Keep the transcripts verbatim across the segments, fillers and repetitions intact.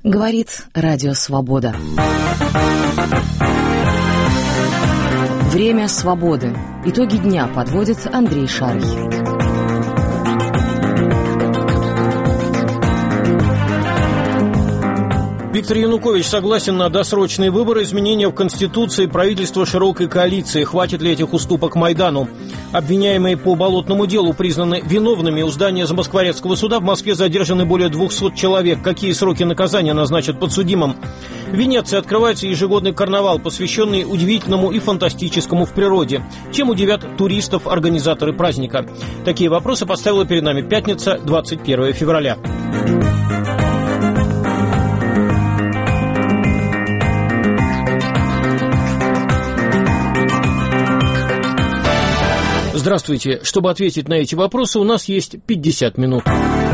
Говорит Радио Свобода. Время свободы. Итоги дня подводит Андрей Шарый. Виктор Янукович согласен на досрочные выборы, изменения в Конституции, правительство широкой коалиции. Хватит ли этих уступок Майдану? Обвиняемые по болотному делу признаны виновными. У здания Замоскворецкого суда в Москве задержаны более двухсот человек. Какие сроки наказания назначат подсудимым? В Венеции открывается ежегодный карнавал, посвященный удивительному и фантастическому в природе. Чем удивят туристов организаторы праздника? Такие вопросы поставила перед нами пятница, двадцать первое февраля. Здравствуйте. Чтобы ответить на эти вопросы, у нас есть пятьдесят минут.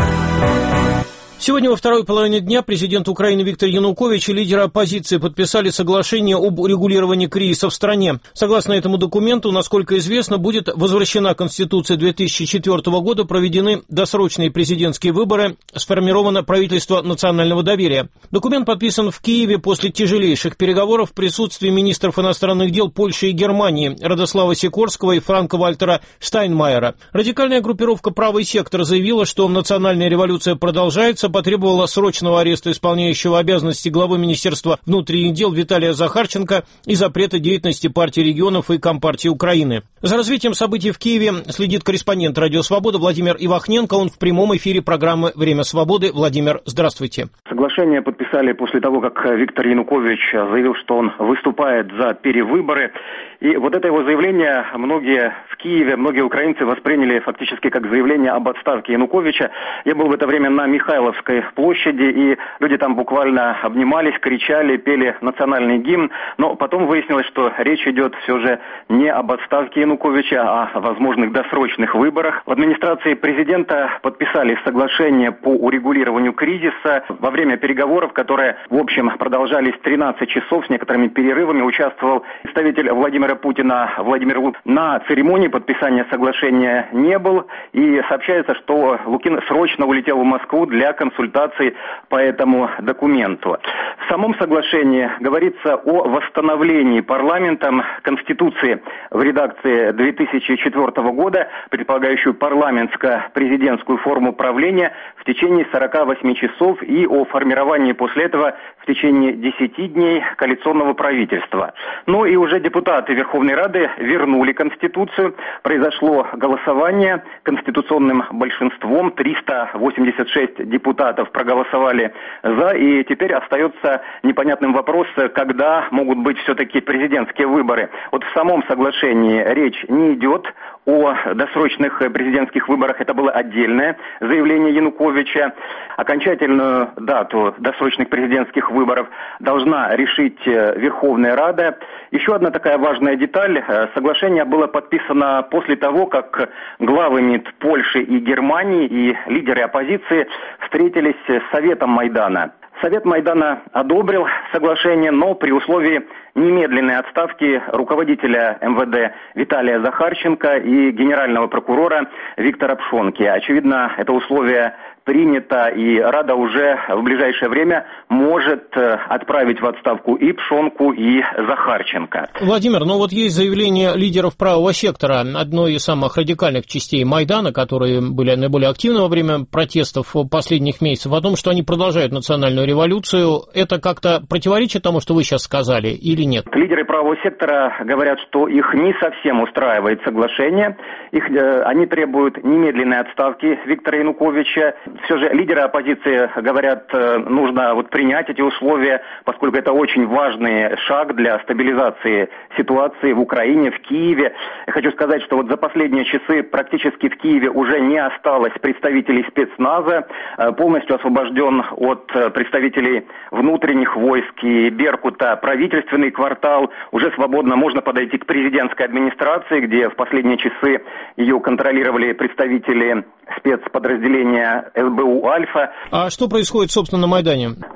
Сегодня во второй половине дня президент Украины Виктор Янукович и лидеры оппозиции подписали соглашение об урегулировании кризиса в стране. Согласно этому документу, насколько известно, будет возвращена Конституция две тысячи четвёртого года, проведены досрочные президентские выборы, сформировано правительство национального доверия. Документ подписан в Киеве после тяжелейших переговоров в присутствии министров иностранных дел Польши и Германии Радослава Сикорского и Франка-Вальтера Штайнмайера. Радикальная группировка «Правый сектор» заявила, что национальная революция продолжается, потребовала срочного ареста исполняющего обязанности главы Министерства внутренних дел Виталия Захарченко и запрета деятельности партии регионов и Компартии Украины. За развитием событий в Киеве следит корреспондент «Радио Свобода» Владимир Ивахненко. Он в прямом эфире программы «Время свободы». Владимир, здравствуйте. Соглашение подписали после того, как Виктор Янукович заявил, что он выступает за перевыборы. И вот это его заявление многие в Киеве, многие украинцы восприняли фактически как заявление об отставке Януковича. Я был в это время на Михайловской площади, и люди там буквально обнимались, кричали, пели национальный гимн. Но потом выяснилось, что речь идет все же не об отставке Януковича, а о возможных досрочных выборах. В администрации президента подписали соглашение по урегулированию кризиса. Во время переговоров, которые, в общем, продолжались тринадцать часов с некоторыми перерывами, участвовал представитель Владимира Путина Владимир Лукин. На церемонии подписания соглашения не был, и сообщается, что Лукин срочно улетел в Москву для консультаций по этому документу. В самом соглашении говорится о восстановлении парламентом Конституции в редакции две тысячи четвёртого года, предполагающую парламентско-президентскую форму правления в течение сорока восьми часов, и о формировании после этого в течение десяти дней коалиционного правительства. Ну и уже депутаты Верховной Рады вернули Конституцию. Произошло голосование конституционным большинством. триста восемьдесят шесть депутатов проголосовали за, и теперь остается непонятным вопрос, когда могут быть все-таки президентские выборы. Вот в самом соглашении речь не идет о досрочных президентских выборах. Это было отдельное заявление Януковича. Окончательную дату досрочных президентских выборов должна решить Верховная Рада. Еще одна такая важная деталь. Соглашение было подписано после того, как главы МИД Польши и Германии и лидеры оппозиции встретились с Советом Майдана. Совет Майдана одобрил соглашение, но при условии немедленной отставки руководителя эм вэ дэ Виталия Захарченко и генерального прокурора Виктора Пшонки. Очевидно, это условие принято, и Рада уже в ближайшее время может отправить в отставку и Пшонку, и Захарченко. Владимир, ну вот есть заявление лидеров правого сектора, одной из самых радикальных частей Майдана, которые были наиболее активны во время протестов последних месяцев, о том, что они продолжают национальную революцию. Это как-то противоречит тому, что вы сейчас сказали, или нет? Лидеры правого сектора говорят, что их не совсем устраивает соглашение. Их, э, они требуют немедленной отставки Виктора Януковича. Все же лидеры оппозиции говорят, э, нужно вот принять эти условия, поскольку это очень важный шаг для стабилизации ситуации в Украине, в Киеве. Я хочу сказать, что вот за последние часы практически в Киеве уже не осталось представителей спецназа. Э, полностью освобожден от э, представителей внутренних войск и Беркута правительственный квартал. Уже свободно можно подойти к президентской администрации, где в последние часы ее контролировали представители спецподразделения эс бэ у «Альфа». А что происходит, собственно, на Майдане?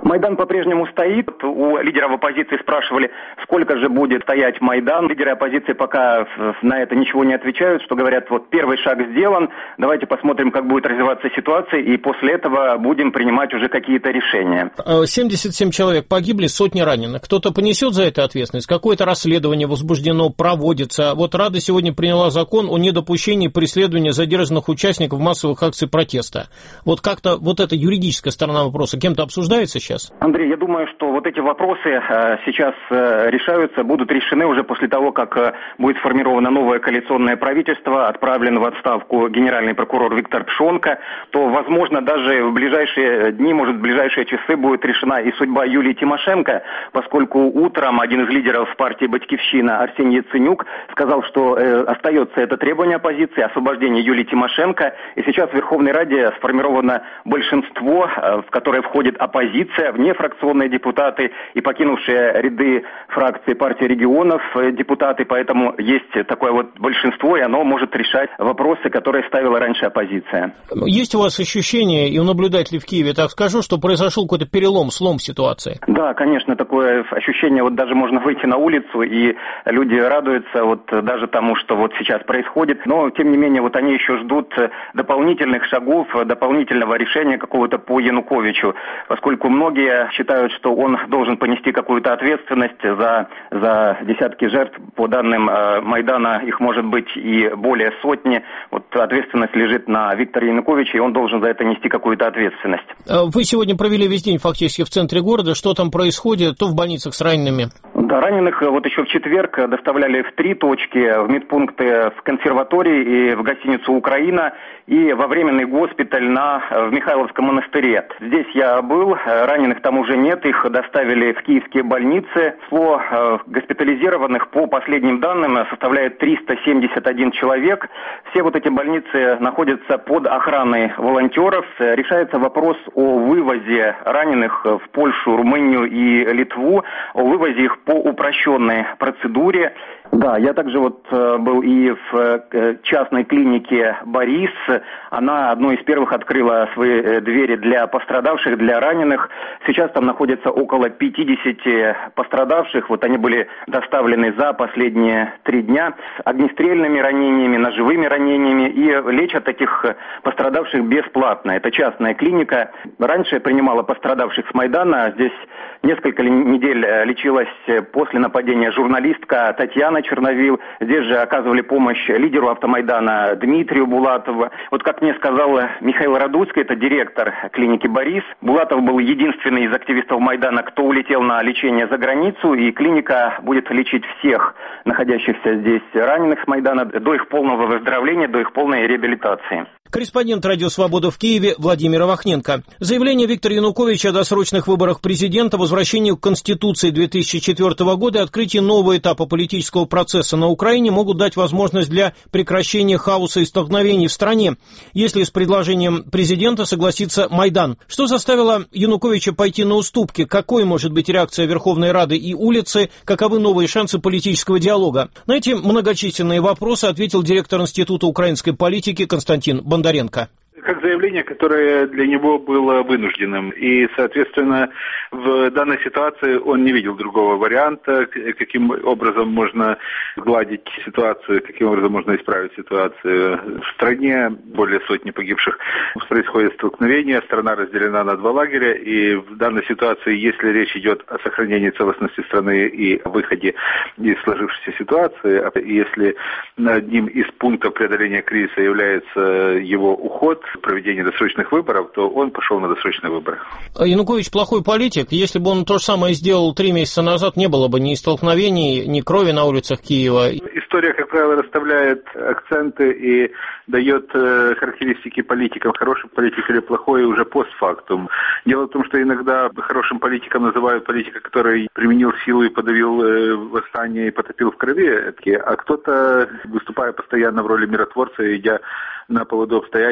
Майдан по-прежнему стоит. У лидеров оппозиции спрашивали, сколько же будет стоять Майдан. Лидеры оппозиции пока на это ничего не отвечают, что говорят, вот первый шаг сделан, давайте посмотрим, как будет развиваться ситуация, и после этого будем принимать уже какие-то решения. семьдесят семь человек погибли, сотни раненых. Кто-то понесет за это ответственность? Какое-то расследование возбуждено, проводится? Вот Рада сегодня приняла закон о недопущении преследования задержанных участников массовых акций протеста. Вот как-то вот эта юридическая сторона вопроса кем-то обсуждается сейчас? Андрей, я думаю, что вот эти вопросы э, сейчас э, решаются, будут решены уже после того, как э, будет сформировано новое коалиционное правительство, отправлен в отставку генеральный прокурор Виктор Пшонка, то, возможно, даже в ближайшие дни, может, в ближайшие часы будет решена и судьба Юлии Тимошенко, поскольку утром один из лидеров партии «Батькивщина» Арсений Яценюк сказал, что э, остается это требование оппозиции, освобождение Юлии Тимошенко, и сейчас в Верховной Раде сформировано большинство, э, в которое входит оппозиция, внефракционные депутаты и покинувшие ряды фракции партии регионов депутаты, поэтому есть такое вот большинство, и оно может решать вопросы, которые ставила раньше оппозиция. Есть у вас ощущение, и у наблюдателей в Киеве, так скажу, что произошел какой-то перелом, слом ситуации? Да, конечно, такое ощущение, вот даже можно выйти на улицу, и люди радуются вот даже тому, что вот сейчас происходит, но тем не менее вот они еще ждут дополнительных шагов, дополнительного решения какого-то по Януковичу, поскольку многие Многие считают, что он должен понести какую-то ответственность за, за десятки жертв. По данным э, Майдана, их может быть и более сотни. Вот ответственность лежит на Викторе Януковиче, и он должен за это нести какую-то ответственность. Вы сегодня провели весь день фактически в центре города. Что там происходит? То в больницах с ранеными? Да, раненых вот еще в четверг доставляли в три точки, в медпункты в консерватории и в гостиницу «Украина», и во временный госпиталь на, в Михайловском монастыре. Здесь я был, раненых там уже нет, их доставили в киевские больницы. Число э, госпитализированных по последним данным составляет триста семьдесят один человек. Все вот эти больницы находятся под охраной волонтеров. Решается вопрос о вывозе раненых в Польшу, Румынию и Литву, о вывозе их по упрощенной процедуре. Да, я также вот э, был и в э, частной клинике «Борис». Она одной из первых открыла свои э, двери для пострадавших, для раненых. Сейчас там находится около пятидесяти пострадавших. Вот они были доставлены за последние три дня с огнестрельными ранениями, ножевыми ранениями. И лечат этих пострадавших бесплатно. Это частная клиника. Раньше принимала пострадавших с Майдана. Здесь несколько недель лечилась после нападения журналистка Татьяна Черновил. Здесь же оказывали помощь лидеру автомайдана Дмитрию Булатову. Вот как мне сказал Михаил Радуцкий, это директор клиники «Борис», Булатов был единственный из активистов Майдана, кто улетел на лечение за границу, и клиника будет лечить всех находящихся здесь раненых с Майдана до их полного выздоровления, до их полной реабилитации. Корреспондент «Радио Свобода» в Киеве Владимир Авахненко. Заявление Виктора Януковича о досрочных выборах президента, возвращению к Конституции две тысячи четвёртого года и открытии нового этапа политического процесса на Украине могут дать возможность для прекращения хаоса и столкновений в стране, если с предложением президента согласится Майдан. Что заставило Януковича пойти на уступки? Какой может быть реакция Верховной Рады и улицы? Каковы новые шансы политического диалога? На эти многочисленные вопросы ответил директор Института украинской политики Константин Бондаренко. Как заявление, которое для него было вынужденным. И, соответственно, в данной ситуации он не видел другого варианта, каким образом можно гладить ситуацию, каким образом можно исправить ситуацию. В стране более сотни погибших, происходит столкновение, страна разделена на два лагеря, и в данной ситуации, если речь идет о сохранении целостности страны и выходе из сложившейся ситуации, если одним из пунктов преодоления кризиса является его уход, проведения досрочных выборов, то он пошел на досрочные выборы. Янукович плохой политик. Если бы он то же самое сделал три месяца назад, не было бы ни столкновений, ни крови на улицах Киева. История, как правило, расставляет акценты и дает э, характеристики политикам, хороший политик или плохой, уже постфактум. Дело в том, что иногда хорошим политиком называют политика, который применил силу и подавил э, восстание и потопил в крови, а кто-то, выступая постоянно в роли миротворца, идя на поводу обстоятельств и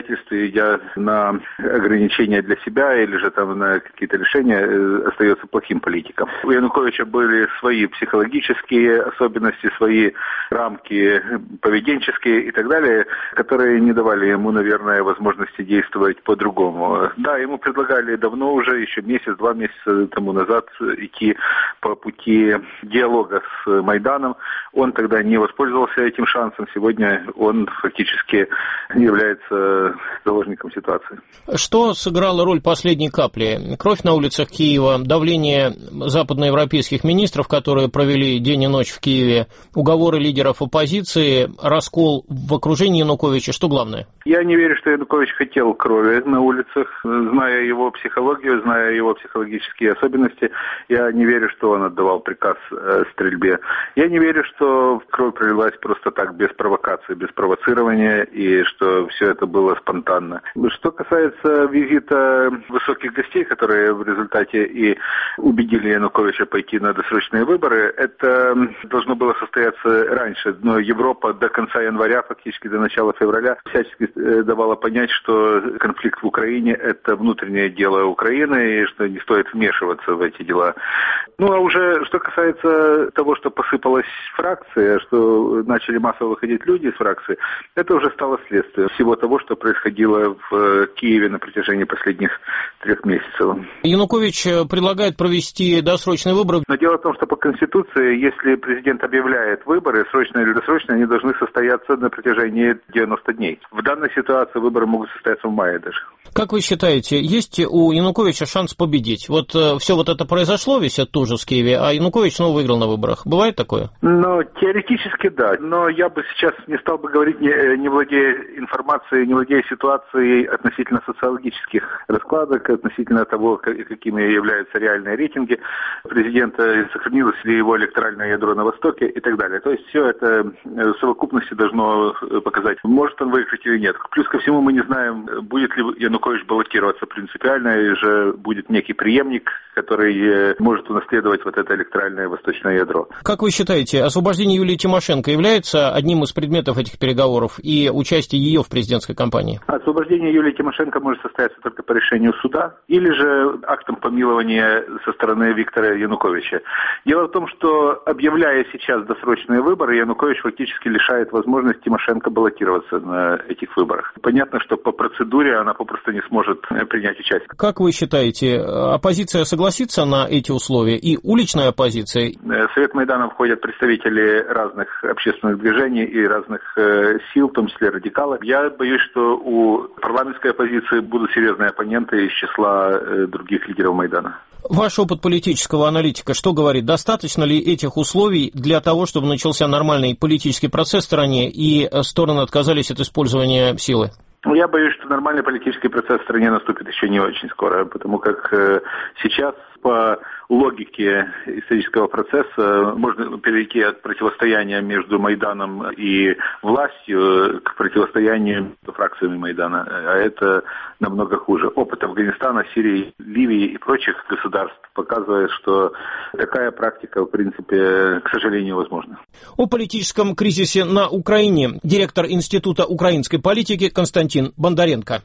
идя на ограничения для себя или же там на какие-то решения, остается плохим политиком. У Януковича были свои психологические особенности, свои рамки поведенческие и так далее, которые не давали ему, наверное, возможности действовать по-другому. Да, ему предлагали давно уже, еще месяц-два месяца тому назад, идти по пути диалога с Майданом. Он тогда не воспользовался этим шансом. Сегодня он фактически является заложником ситуации. Что сыграло роль последней капли? Кровь на улицах Киева, давление западноевропейских министров, которые провели день и ночь в Киеве, уговоры лидеров оппозиции, раскол в окружении Януковича. Что главное? Я не верю, что Янукович хотел крови на улицах. Зная его психологию, зная его психологические особенности, я не верю, что он отдавал приказ о стрельбе. Я не верю, что кровь пролилась просто так, без провокации, без провоцирования, и что все это было спонтанно. Что касается визита высоких гостей, которые в результате и убедили Януковича пойти на досрочные выборы, это должно было состояться раньше. Но Европа до конца января, фактически до начала февраля, всячески давала понять, что конфликт в Украине – это внутреннее дело Украины, и что не стоит вмешиваться в эти дела. Ну, а уже что касается того, что посыпалась фракция, что начали массово выходить люди из фракции, это уже стало следствием всего того, что происходило в Киеве на протяжении последних трех месяцев. Янукович предлагает провести досрочные выборы. Но дело в том, что по Конституции, если президент объявляет выборы, срочные или досрочные, они должны состояться на протяжении девяноста дней. В данной ситуации выборы могут состояться в мае даже. Как вы считаете, есть у Януковича шанс победить? Вот э, все вот это произошло, весь этот ужас в Киеве, а Янукович снова выиграл на выборах. Бывает такое? Ну, теоретически да. Но я бы сейчас не стал бы говорить, не, не владея информацией, не владея ситуацией относительно социологических раскладок, относительно того, какими являются реальные рейтинги президента, сохранилось ли его электоральное ядро на Востоке и так далее. То есть все это в совокупности должно показать, может он выиграть или нет. Плюс ко всему мы не знаем, будет ли Янукович баллотироваться принципиально, или же будет некий преемник, который может унаследовать вот это электоральное восточное ядро. Как вы считаете, освобождение Юлии Тимошенко является одним из предметов этих переговоров и участие ее в президентской кампании? Освобождение Юлии Тимошенко может состояться только по решению суда или же актом помилования со стороны Виктора Януковича. Дело в том, что объявляя сейчас досрочные выборы, Янукович фактически лишает возможности Тимошенко баллотироваться на этих выборах. Понятно, что по процедуре она попросту не сможет принять участие. Как вы считаете, оппозиция согласится на эти условия и уличная оппозиция? В Совет Майдана входят представители разных общественных движений и разных сил, в том числе радикалов. Я боюсь, что у парламентской оппозиции будут серьезные оппоненты из числа других лидеров Майдана. Ваш опыт политического аналитика что говорит? Достаточно ли этих условий для того, чтобы начался нормальный политический процесс в стране и стороны отказались от использования силы? Я боюсь, что нормальный политический процесс в стране наступит еще не очень скоро, потому как э, сейчас по логике исторического процесса можно перейти от противостояния между Майданом и властью к противостоянию между фракциями Майдана, а это намного хуже. Опыт Афганистана, Сирии, Ливии и прочих государств показывает, что такая практика, в принципе, к сожалению, возможна. О политическом кризисе на Украине директор Института украинской политики Константин Бондаренко.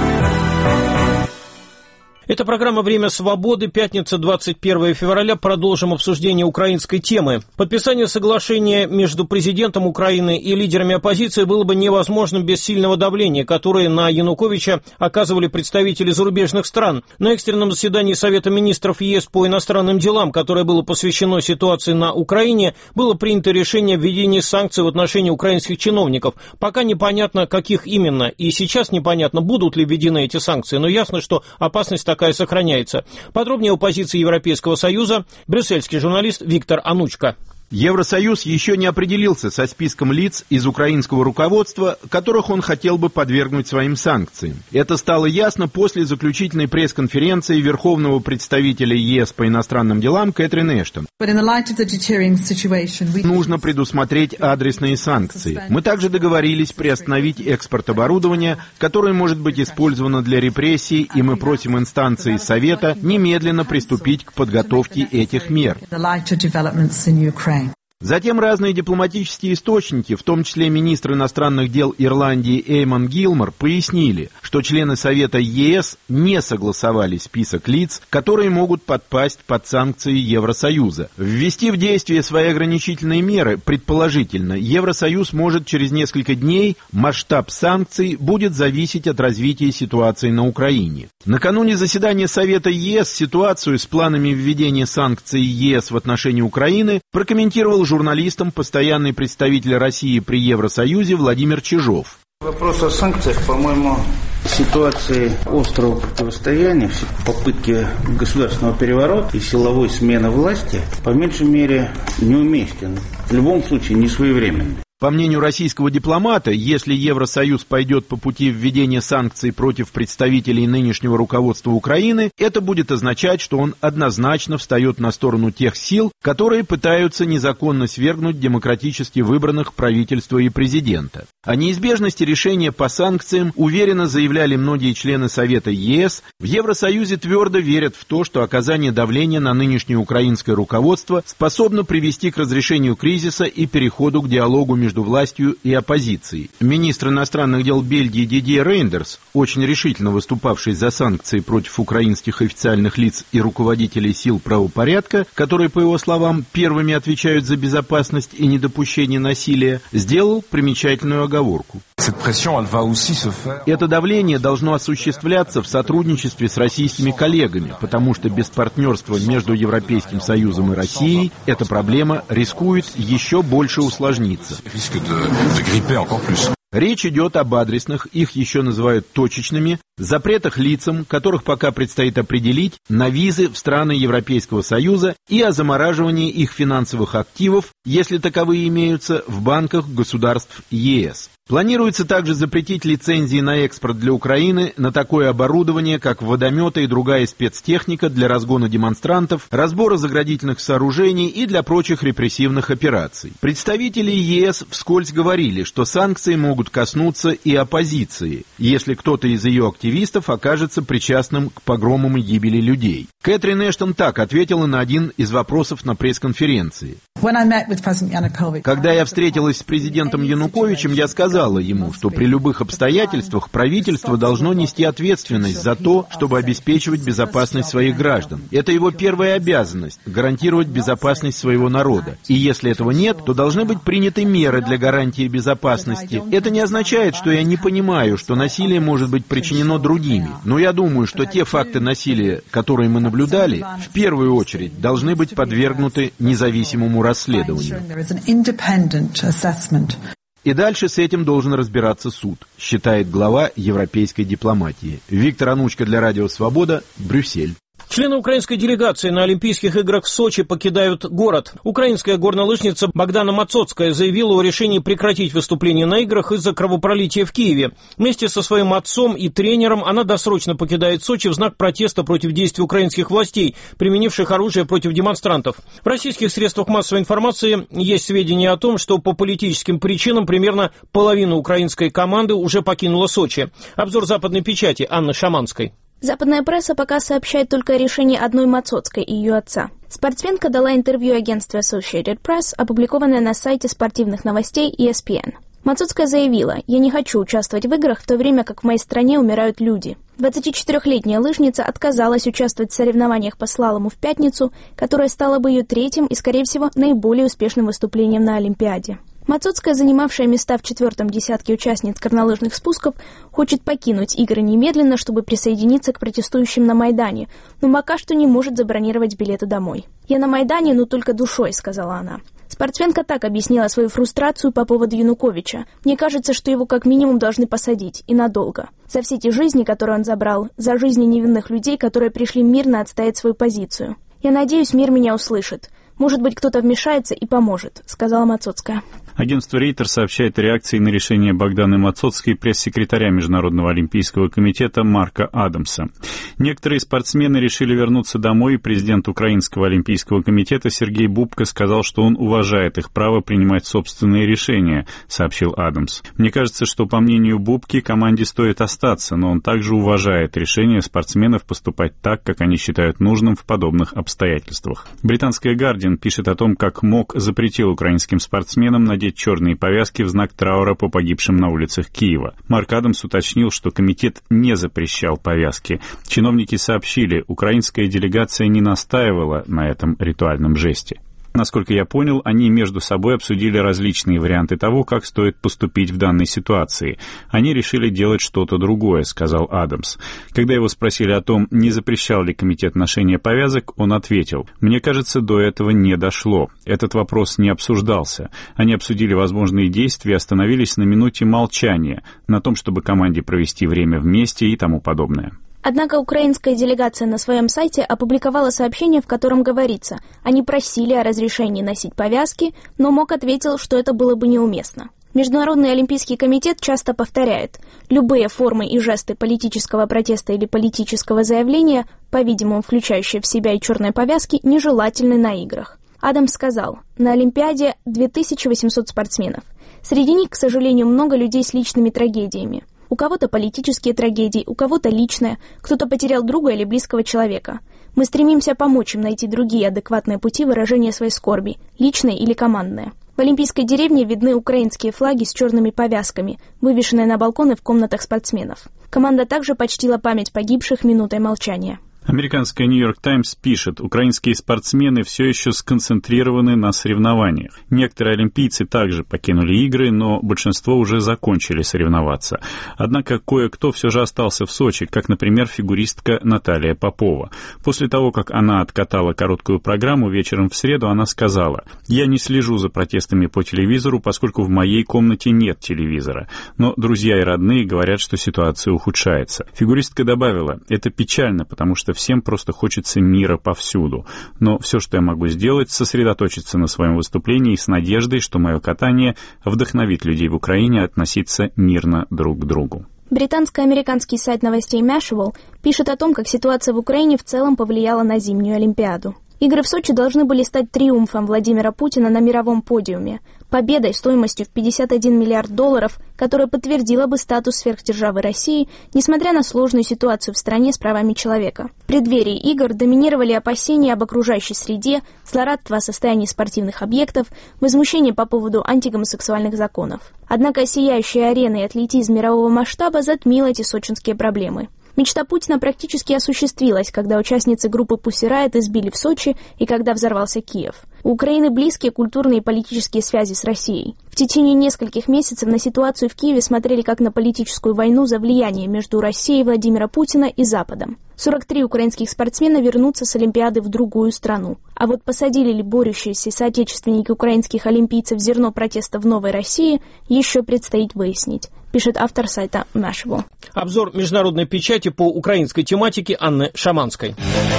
Это программа «Время свободы», пятница, двадцать первое февраля. Продолжим обсуждение украинской темы. Подписание соглашения между президентом Украины и лидерами оппозиции было бы невозможным без сильного давления, которое на Януковича оказывали представители зарубежных стран. На экстренном заседании Совета министров ЕС по иностранным делам, которое было посвящено ситуации на Украине, было принято решение о введении санкций в отношении украинских чиновников. Пока непонятно, каких именно, и сейчас непонятно, будут ли введены эти санкции, но ясно, что опасность такая сохраняется. Подробнее о позиции Европейского Союза брюссельский журналист Виктор Анучко. Евросоюз еще не определился со списком лиц из украинского руководства, которых он хотел бы подвергнуть своим санкциям. Это стало ясно после заключительной пресс-конференции Верховного представителя ЕС по иностранным делам Кэтрин Эштон. Нужно предусмотреть адресные санкции. Мы также договорились приостановить экспорт оборудования, которое может быть использовано для репрессий, и мы просим инстанции Совета немедленно приступить к подготовке этих мер. Затем разные дипломатические источники, в том числе министр иностранных дел Ирландии Эймон Гилмор, пояснили, что члены Совета ЕС не согласовали список лиц, которые могут подпасть под санкции Евросоюза. Ввести в действие свои ограничительные меры, предположительно, Евросоюз может через несколько дней, масштаб санкций будет зависеть от развития ситуации на Украине. Накануне заседания Совета ЕС ситуацию с планами введения санкций ЕС в отношении Украины прокомментировал журналистам постоянный представитель России при Евросоюзе Владимир Чижов. Вопрос о санкциях, по-моему, в ситуации острого противостояния, в попытке государственного переворота и силовой смены власти, по меньшей мере, неуместен. В любом случае, не своевременный. По мнению российского дипломата, если Евросоюз пойдет по пути введения санкций против представителей нынешнего руководства Украины, это будет означать, что он однозначно встает на сторону тех сил, которые пытаются незаконно свергнуть демократически выбранных правительства и президента. О неизбежности решения по санкциям уверенно заявляли многие члены Совета ЕС. В Евросоюзе твердо верят в то, что оказание давления на нынешнее украинское руководство способно привести к разрешению кризиса и переходу к диалогу между между властью и оппозицией. Министр иностранных дел Бельгии Дидье Рейндерс, очень решительно выступавший за санкции против украинских официальных лиц и руководителей сил правопорядка, которые, по его словам, первыми отвечают за безопасность и недопущение насилия, сделал примечательную оговорку. Это давление должно осуществляться в сотрудничестве с российскими коллегами, потому что без партнерства между Европейским Союзом и Россией эта проблема рискует еще больше усложниться. Речь идет об адресных, их еще называют точечными, запретах лицам, которых пока предстоит определить, на визы в страны Европейского Союза и о замораживании их финансовых активов, если таковые имеются, в банках государств ЕС. Планируется также запретить лицензии на экспорт для Украины на такое оборудование, как водометы и другая спецтехника для разгона демонстрантов, разбора заградительных сооружений и для прочих репрессивных операций. Представители ЕС вскользь говорили, что санкции могут коснуться и оппозиции, если кто-то из ее активистов окажется причастным к погромам и гибели людей. Кэтрин Эштон так ответила на один из вопросов на пресс-конференции. Когда я встретилась с президентом Януковичем, я сказала ему, что при любых обстоятельствах правительство должно нести ответственность за то, чтобы обеспечивать безопасность своих граждан. Это его первая обязанность – гарантировать безопасность своего народа. И если этого нет, то должны быть приняты меры для гарантии безопасности. Это не означает, что я не понимаю, что насилие может быть причинено другими. Но я думаю, что те факты насилия, которые мы наблюдали, в первую очередь должны быть подвергнуты независимому расследованию. И дальше с этим должен разбираться суд, считает глава европейской дипломатии. Виктор Анучко для Радио Свобода, Брюссель. Члены украинской делегации на Олимпийских играх в Сочи покидают город. Украинская горнолыжница Богдана Мацоцкая заявила о решении прекратить выступление на играх из-за кровопролития в Киеве. Вместе со своим отцом и тренером она досрочно покидает Сочи в знак протеста против действий украинских властей, применивших оружие против демонстрантов. В российских средствах массовой информации есть сведения о том, что по политическим причинам примерно половина украинской команды уже покинула Сочи. Обзор западной печати Анны Шаманской. Западная пресса пока сообщает только о решении одной Мацоцкой и ее отца. Спортсменка дала интервью агентству Associated Press, опубликованное на сайте спортивных новостей и эс пи эн. Мацоцкая заявила: «Я не хочу участвовать в играх, в то время как в моей стране умирают люди». двадцатичетырёхлетняя лыжница отказалась участвовать в соревнованиях по слалому в пятницу, которое стало бы ее третьим и, скорее всего, наиболее успешным выступлением на Олимпиаде. Мацоцкая, занимавшая места в четвертом десятке участниц горнолыжных спусков, хочет покинуть игры немедленно, чтобы присоединиться к протестующим на Майдане, но пока что не может забронировать билеты домой. «Я на Майдане, но только душой», — сказала она. Спортсменка так объяснила свою фрустрацию по поводу Януковича. «Мне кажется, что его как минимум должны посадить, и надолго. За все те жизни, которые он забрал, за жизни невинных людей, которые пришли мирно отстоять свою позицию. Я надеюсь, мир меня услышит. Может быть, кто-то вмешается и поможет», — сказала Мацоцкая. Агентство Рейтер сообщает о реакции на решение Богданы Мацоцкой, пресс-секретаря Международного олимпийского комитета Марка Адамса. Некоторые спортсмены решили вернуться домой, и президент Украинского олимпийского комитета Сергей Бубка сказал, что он уважает их право принимать собственные решения, сообщил Адамс. Мне кажется, что, по мнению Бубки, команде стоит остаться, но он также уважает решение спортсменов поступать так, как они считают нужным в подобных обстоятельствах. Британская «Гардиан» пишет о том, как МОК запретил украинским спортсменам надеть черные повязки в знак траура по погибшим на улицах Киева. Марк Адамс уточнил, что комитет не запрещал повязки. Чиновники сообщили, украинская делегация не настаивала на этом ритуальном жесте. Насколько я понял, они между собой обсудили различные варианты того, как стоит поступить в данной ситуации. Они решили делать что-то другое, сказал Адамс. Когда его спросили о том, не запрещал ли комитет ношения повязок, он ответил: «Мне кажется, до этого не дошло. Этот вопрос не обсуждался. Они обсудили возможные действия и остановились на минуте молчания, на том, чтобы команде провести время вместе и тому подобное». Однако украинская делегация на своем сайте опубликовала сообщение, в котором говорится, они просили о разрешении носить повязки, но МОК ответил, что это было бы неуместно. Международный олимпийский комитет часто повторяет, любые формы и жесты политического протеста или политического заявления, по-видимому, включающие в себя и черные повязки, нежелательны на играх. Адамс сказал, на Олимпиаде две тысячи восемьсот спортсменов. Среди них, к сожалению, много людей с личными трагедиями. У кого-то политические трагедии, у кого-то личное, кто-то потерял друга или близкого человека. Мы стремимся помочь им найти другие адекватные пути выражения своей скорби, личные или командные. В Олимпийской деревне видны украинские флаги с черными повязками, вывешенные на балконы в комнатах спортсменов. Команда также почтила память погибших минутой молчания. Американская «Нью-Йорк Таймс» пишет, украинские спортсмены все еще сконцентрированы на соревнованиях. Некоторые олимпийцы также покинули игры, но большинство уже закончили соревноваться. Однако кое-кто все же остался в Сочи, как, например, фигуристка Наталья Попова. После того, как она откатала короткую программу, вечером в среду она сказала: «Я не слежу за протестами по телевизору, поскольку в моей комнате нет телевизора. Но друзья и родные говорят, что ситуация ухудшается». Фигуристка добавила: «Это печально, потому что всем просто хочется мира повсюду. Но все, что я могу сделать, сосредоточиться на своем выступлении с надеждой, что мое катание вдохновит людей в Украине относиться мирно друг к другу». Британско-американский сайт новостей Mashable пишет о том, как ситуация в Украине в целом повлияла на зимнюю Олимпиаду. Игры в Сочи должны были стать триумфом Владимира Путина на мировом подиуме, победой стоимостью в пятьдесят один миллиард долларов, которая подтвердила бы статус сверхдержавы России, несмотря на сложную ситуацию в стране с правами человека. В преддверии игр доминировали опасения об окружающей среде, злорадство о состоянии спортивных объектов, возмущение по поводу антигомосексуальных законов. Однако сияющая арена и атлетизм мирового масштаба затмила эти сочинские проблемы. Мечта Путина практически осуществилась, когда участницы группы Pussy Riot избили в Сочи и когда взорвался Киев. У Украины близкие культурные и политические связи с Россией. В течение нескольких месяцев на ситуацию в Киеве смотрели как на политическую войну за влияние между Россией Владимира Путина и Западом. сорок три украинских спортсмена вернутся с Олимпиады в другую страну. А вот посадили ли борющиеся соотечественники украинских олимпийцев зерно протеста в новой России, еще предстоит выяснить, пишет автор сайта Mashable. Обзор международной печати по украинской тематике Анны Шаманской.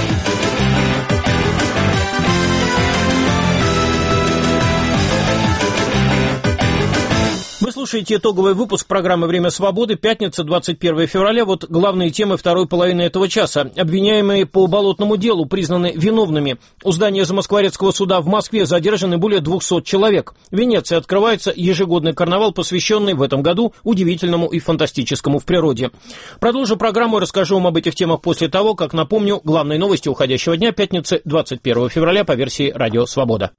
Вы слушаете итоговый выпуск программы «Время свободы», пятница, двадцать первое февраля. Вот главные темы второй половины этого часа. Обвиняемые по болотному делу признаны виновными. У здания Замоскворецкого суда в Москве задержаны более двухсот человек. В Венеции открывается ежегодный карнавал, посвященный в этом году удивительному и фантастическому в природе. Продолжу программу и расскажу вам об этих темах после того, как напомню главные новости уходящего дня, пятницы, двадцать первого февраля, по версии «Радио Свобода».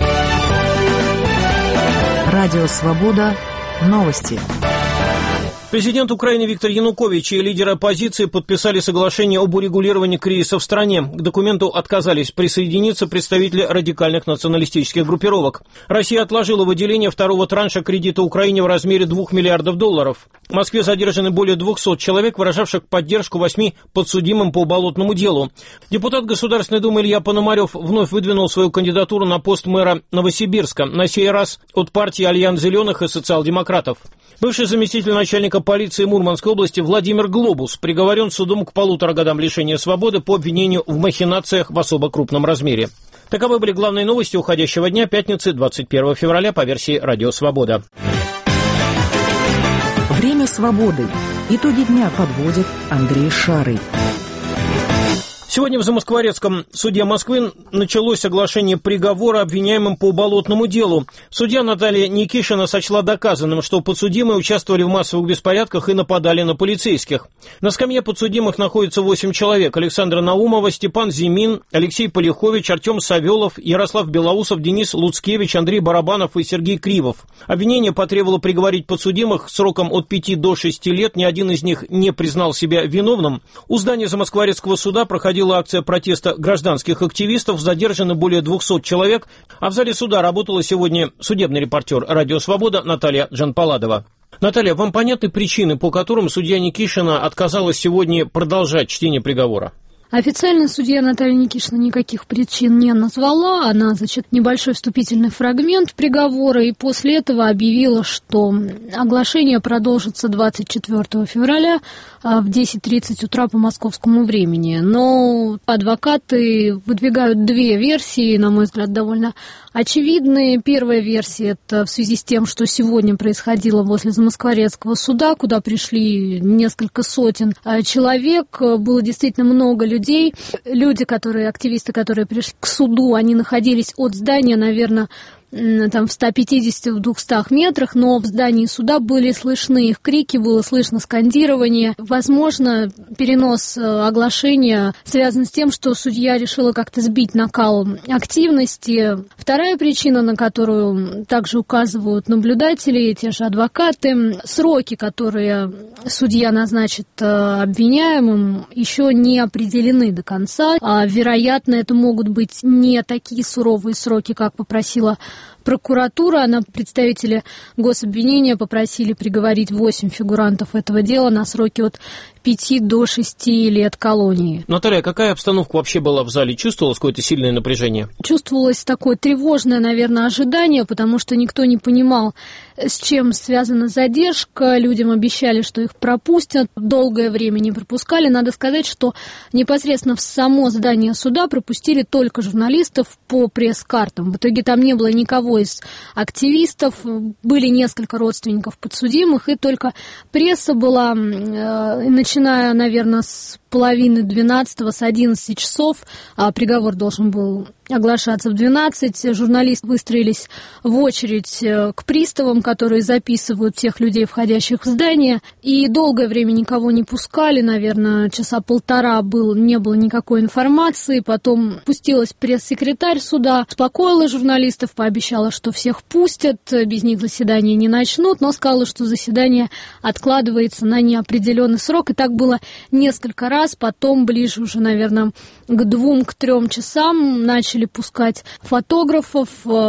Радио Свобода. Новости. Президент Украины Виктор Янукович и лидеры оппозиции подписали соглашение об урегулировании кризиса в стране. К документу отказались присоединиться представители радикальных националистических группировок. Россия отложила выделение второго транша кредита Украине в размере двух миллиардов долларов. В Москве задержаны более двухсот человек, выражавших поддержку восьми подсудимым по болотному делу. Депутат Государственной Думы Илья Пономарев вновь выдвинул свою кандидатуру на пост мэра Новосибирска, на сей раз от партии «Альянс Зеленых» и социал-демократов. Бывший заместитель начальника полиции Мурманской области Владимир Глобус приговорен судом к полутора годам лишения свободы по обвинению в махинациях в особо крупном размере. Таковы были главные новости уходящего дня, пятницы, двадцать первого февраля, по версии «Радио Свобода». Время свободы. Итоги дня подводит Андрей Шарый. Сегодня в Замоскворецком суде Москвы началось оглашение приговора обвиняемым по болотному делу. Судья Наталья Никишина сочла доказанным, что подсудимые участвовали в массовых беспорядках и нападали на полицейских. На скамье подсудимых находится восемь человек: Александра Наумова, Степан Зимин, Алексей Полихович, Артем Савелов, Ярослав Белоусов, Денис Луцкевич, Андрей Барабанов и Сергей Кривов. Обвинение потребовало приговорить подсудимых сроком от пяти до шести лет. Ни один из них не признал себя виновным. У здания Замоскворецкого суда проходила акция протеста гражданских активистов, задержаны более двухсот человек, а в зале суда работала сегодня судебный репортер «Радио Свобода» Наталья Джанпаладова. Наталья, вам понятны причины, по которым судья Никишина отказалась сегодня продолжать чтение приговора? Официально судья Наталья Никишина никаких причин не назвала. Она, значит, небольшой вступительный фрагмент приговора, и после этого объявила, что оглашение продолжится двадцать четвёртого февраля в десять тридцать утра по московскому времени. Но адвокаты выдвигают две версии, на мой взгляд, довольно очевидные. Первая версия – это в связи с тем, что сегодня происходило возле Замоскворецкого суда, куда пришли несколько сотен человек. Было действительно много людей. Люди, которые, активисты, которые пришли к суду, они находились от здания, наверное, там в ста пятидесяти - двухстах метрах, но в здании суда были слышны их крики, было слышно скандирование. Возможно, перенос оглашения связан с тем, что судья решила как-то сбить накал активности. Вторая причина, на которую также указывают наблюдатели, те же адвокаты, сроки, которые судья назначит обвиняемым, еще не определены до конца. Вероятно, это могут быть не такие суровые сроки, как попросила прокуратура. Она, представители гособвинения попросили приговорить восемь фигурантов этого дела на сроки от пяти до шести лет колонии. Наталья, какая обстановка вообще была в зале? Чувствовалось какое-то сильное напряжение? Чувствовалось такое тревожное, наверное, ожидание, потому что никто не понимал, с чем связана задержка. Людям обещали, что их пропустят. Долгое время не пропускали. Надо сказать, что непосредственно в само здание суда пропустили только журналистов по пресс-картам. В итоге там не было никого из активистов. Были несколько родственников подсудимых, и только пресса была, начиная, наверное, с половины двенадцатого, с одиннадцати часов. А приговор должен был оглашаться в двенадцать. Журналисты выстроились в очередь к приставам, которые записывают всех людей, входящих в здание. И долгое время никого не пускали. Наверное, часа полтора был, не было никакой информации. Потом пустилась пресс-секретарь суда, успокоила журналистов, пообещала, что всех пустят, без них заседание не начнут, но сказала, что заседание откладывается на неопределенный срок. И так было несколько раз. Потом, ближе уже, наверное, к двум, к трем часам начали пускать фотографов,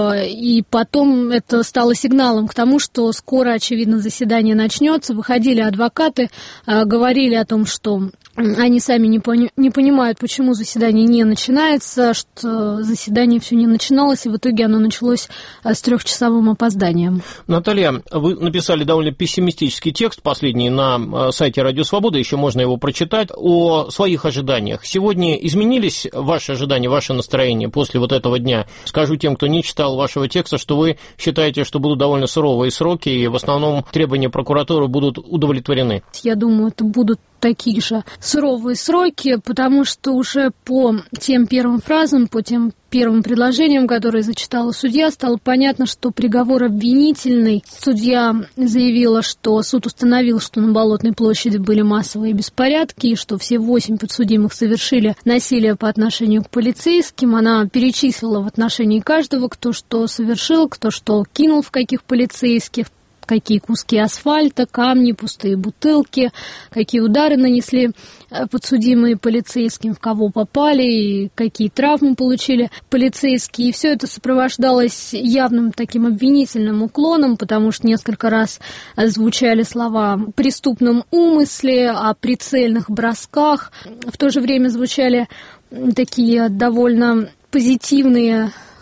и потом это стало сигналом к тому, что скоро, очевидно, заседание начнется. Выходили адвокаты, говорили о том, что они сами не, пони- не понимают, почему заседание не начинается, что заседание все не начиналось, и в итоге оно началось с трехчасовым опозданием. Наталья, вы написали довольно пессимистический текст, последний, на сайте «Радио Свобода», еще можно его прочитать, о своих ожиданиях. Сегодня изменились ваши ожидания, ваше настроение после вот этого дня? Скажу тем, кто не читал вашего текста, что вы считаете, что будут довольно суровые сроки, и в основном требования прокуратуры будут удовлетворены. Я думаю, это будут такие же суровые сроки, потому что уже по тем первым фразам, по тем первым предложениям, которые зачитала судья, стало понятно, что приговор обвинительный. Судья заявила, что суд установил, что на Болотной площади были массовые беспорядки, и что все восемь подсудимых совершили насилие по отношению к полицейским. Она перечислила в отношении каждого, кто что совершил, кто что кинул в каких полицейских, какие куски асфальта, камни, пустые бутылки, какие удары нанесли подсудимые полицейским, в кого попали, и какие травмы получили полицейские. И все это сопровождалось явным таким обвинительным уклоном, потому что несколько раз звучали слова о преступном умысле, о прицельных бросках. В то же время звучали такие довольно позитивные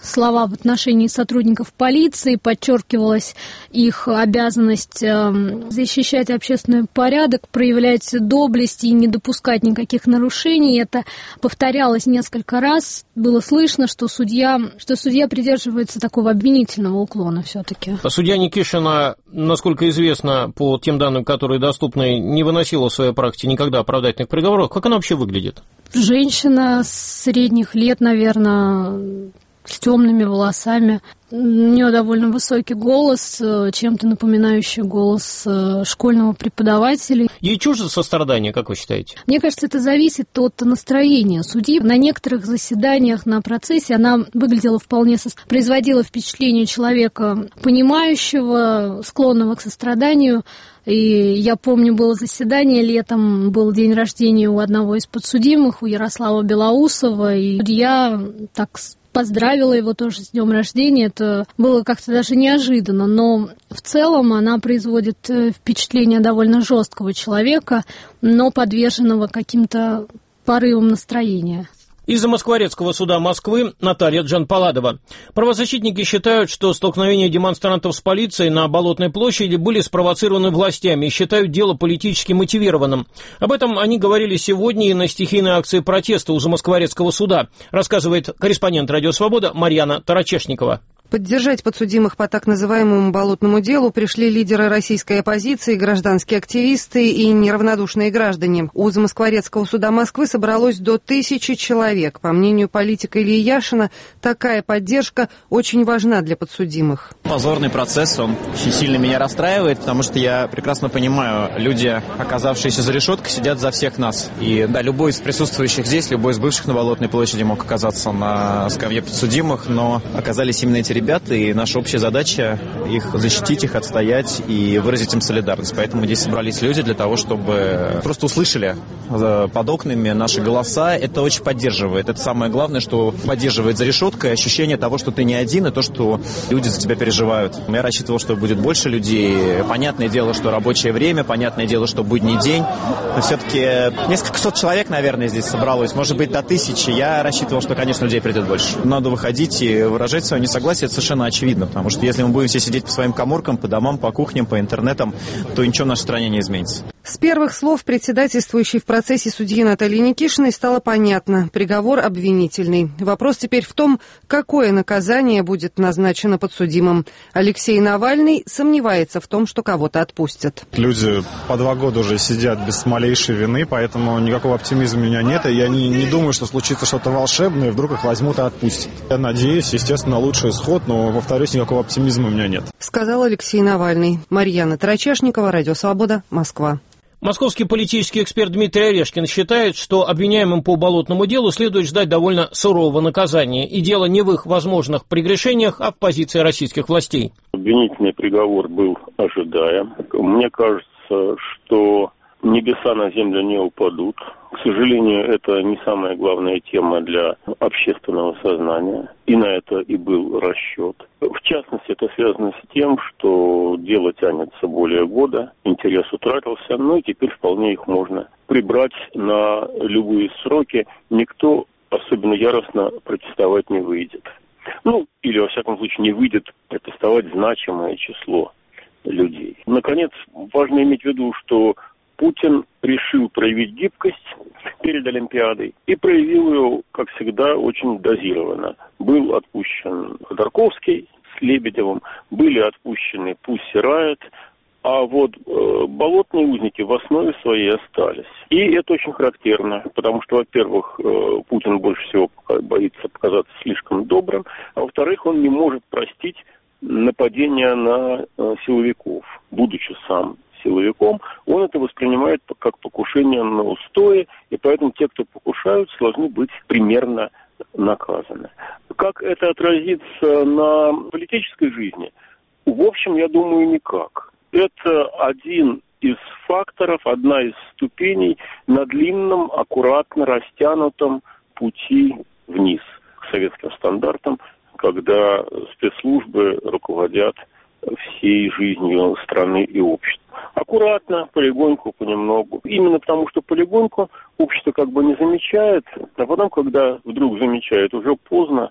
слова в отношении сотрудников полиции, подчеркивалась их обязанность защищать общественный порядок, проявлять доблесть и не допускать никаких нарушений. Это повторялось несколько раз. Было слышно, что судья, что судья придерживается такого обвинительного уклона все-таки. Судья Никишина, насколько известно, по тем данным, которые доступны, не выносила в своей практике никогда оправдательных приговоров. Как она вообще выглядит? Женщина средних лет, наверное, с темными волосами. У нее довольно высокий голос, чем-то напоминающий голос школьного преподавателя. Ей чуждо сострадание, как вы считаете? Мне кажется, это зависит от настроения судьи. На некоторых заседаниях, на процессе она выглядела вполне, со... производила впечатление человека понимающего, склонного к состраданию. И я помню, было заседание летом, был день рождения у одного из подсудимых, у Ярослава Белоусова, и судья так поздравила его тоже с днем рождения. Это было как-то даже неожиданно, но в целом она производит впечатление довольно жесткого человека, но подверженного каким-то порывам настроения. Из Замоскворецкого суда Москвы Наталья Джанпаладова. Правозащитники считают, что столкновения демонстрантов с полицией на Болотной площади были спровоцированы властями и считают дело политически мотивированным. Об этом они говорили сегодня и на стихийной акции протеста у Замоскворецкого суда, рассказывает корреспондент «Радио Свобода» Марьяна Тарачешникова. Поддержать подсудимых по так называемому болотному делу пришли лидеры российской оппозиции, гражданские активисты и неравнодушные граждане. У Замоскворецкого суда Москвы собралось до тысячи человек. По мнению политика Ильи Яшина, такая поддержка очень важна для подсудимых. Позорный процесс, он очень сильно меня расстраивает, потому что я прекрасно понимаю, люди, оказавшиеся за решеткой, сидят за всех нас. И да, любой из присутствующих здесь, любой из бывших на Болотной площади мог оказаться на скамье подсудимых, но оказались именно эти ребята. Ребята, и наша общая задача их защитить, их отстоять и выразить им солидарность. Поэтому здесь собрались люди для того, чтобы просто услышали под окнами наши голоса. Это очень поддерживает. Это самое главное, что поддерживает за решеткой ощущение того, что ты не один, и то, что люди за тебя переживают. Я рассчитывал, что будет больше людей. Понятное дело, что рабочее время, понятное дело, что будний день. Но все-таки несколько сот человек, наверное, здесь собралось. Может быть, до тысячи. Я рассчитывал, что, конечно, людей придет больше. Надо выходить и выражать свое несогласие. Это совершенно очевидно, потому что если мы будем все сидеть по своим каморкам, по домам, по кухням, по интернетам, то ничего в нашей стране не изменится. С первых слов председательствующей в процессе судьи Натальи Никишиной стало понятно. Приговор обвинительный. Вопрос теперь в том, какое наказание будет назначено подсудимым. Алексей Навальный сомневается в том, что кого-то отпустят. Люди по два года уже сидят без малейшей вины, поэтому никакого оптимизма у меня нет. И я не, не думаю, что случится что-то волшебное, и вдруг их возьмут и отпустят. Я надеюсь, естественно, лучший исход, но, повторюсь, никакого оптимизма у меня нет. Сказал Алексей Навальный. Марьяна Тарачешникова, Радио Свобода, Москва. Московский политический эксперт Дмитрий Орешкин считает, что обвиняемым по болотному делу следует ждать довольно сурового наказания. И дело не в их возможных прегрешениях, а в позиции российских властей. Обвинительный приговор был ожидаем. Мне кажется, что небеса на землю не упадут. К сожалению, это не самая главная тема для общественного сознания. И на это и был расчет. В частности, это связано с тем, что дело тянется более года, интерес утратился, ну и теперь вполне их можно прибрать на любые сроки. Никто особенно яростно протестовать не выйдет. Ну, или, во всяком случае, не выйдет протестовать значимое число людей. Наконец, важно иметь в виду, что Путин решил проявить гибкость перед Олимпиадой и проявил ее, как всегда, очень дозированно. Был отпущен Ходорковский с Лебедевым, были отпущены Пусси Райт, а вот э, болотные узники в основе своей остались. И это очень характерно, потому что, во-первых, э, Путин больше всего боится показаться слишком добрым, а во-вторых, он не может простить нападение на э, силовиков, будучи сам силовиком, он это воспринимает как покушение на устои, и поэтому те, кто покушаются, должны быть примерно наказаны. Как это отразится на политической жизни? В общем, я думаю, никак. Это один из факторов, одна из ступеней на длинном, аккуратно растянутом пути вниз к советским стандартам, когда спецслужбы руководят всей жизнью страны и общества. Аккуратно, полегоньку, понемногу. Именно потому, что полегоньку общество как бы не замечает, а потом, когда вдруг замечает, уже поздно,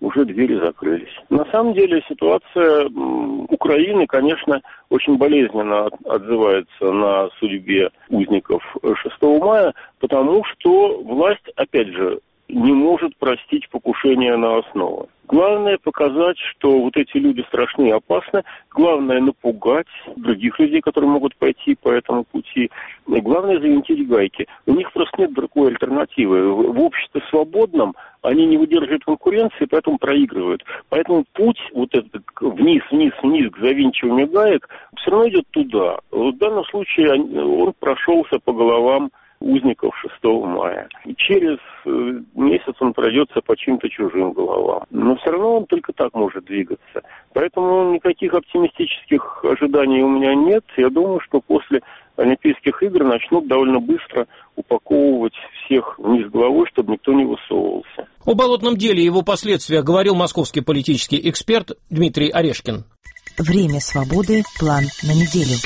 уже двери закрылись. На самом деле ситуация Украины, конечно, очень болезненно отзывается на судьбе узников шестого мая, потому что власть, опять же, не может простить покушение на основу. Главное показать, что вот эти люди страшны и опасны. Главное напугать других людей, которые могут пойти по этому пути. И главное завинтить гайки. У них просто нет другой альтернативы. В обществе свободном они не выдерживают конкуренции, поэтому проигрывают. Поэтому путь вот этот вниз, вниз, вниз к завинчиванию гаек все равно идет туда. В данном случае он прошелся по головам узников шестого мая. И через месяц он пройдется по чьим-то чужим головам. Но все равно он только так может двигаться. Поэтому никаких оптимистических ожиданий у меня нет. Я думаю, что после Олимпийских игр начнут довольно быстро упаковывать всех вниз головой, чтобы никто не высовывался. О болотном деле и его последствиях говорил московский политический эксперт Дмитрий Орешкин. Время свободы. План на неделю.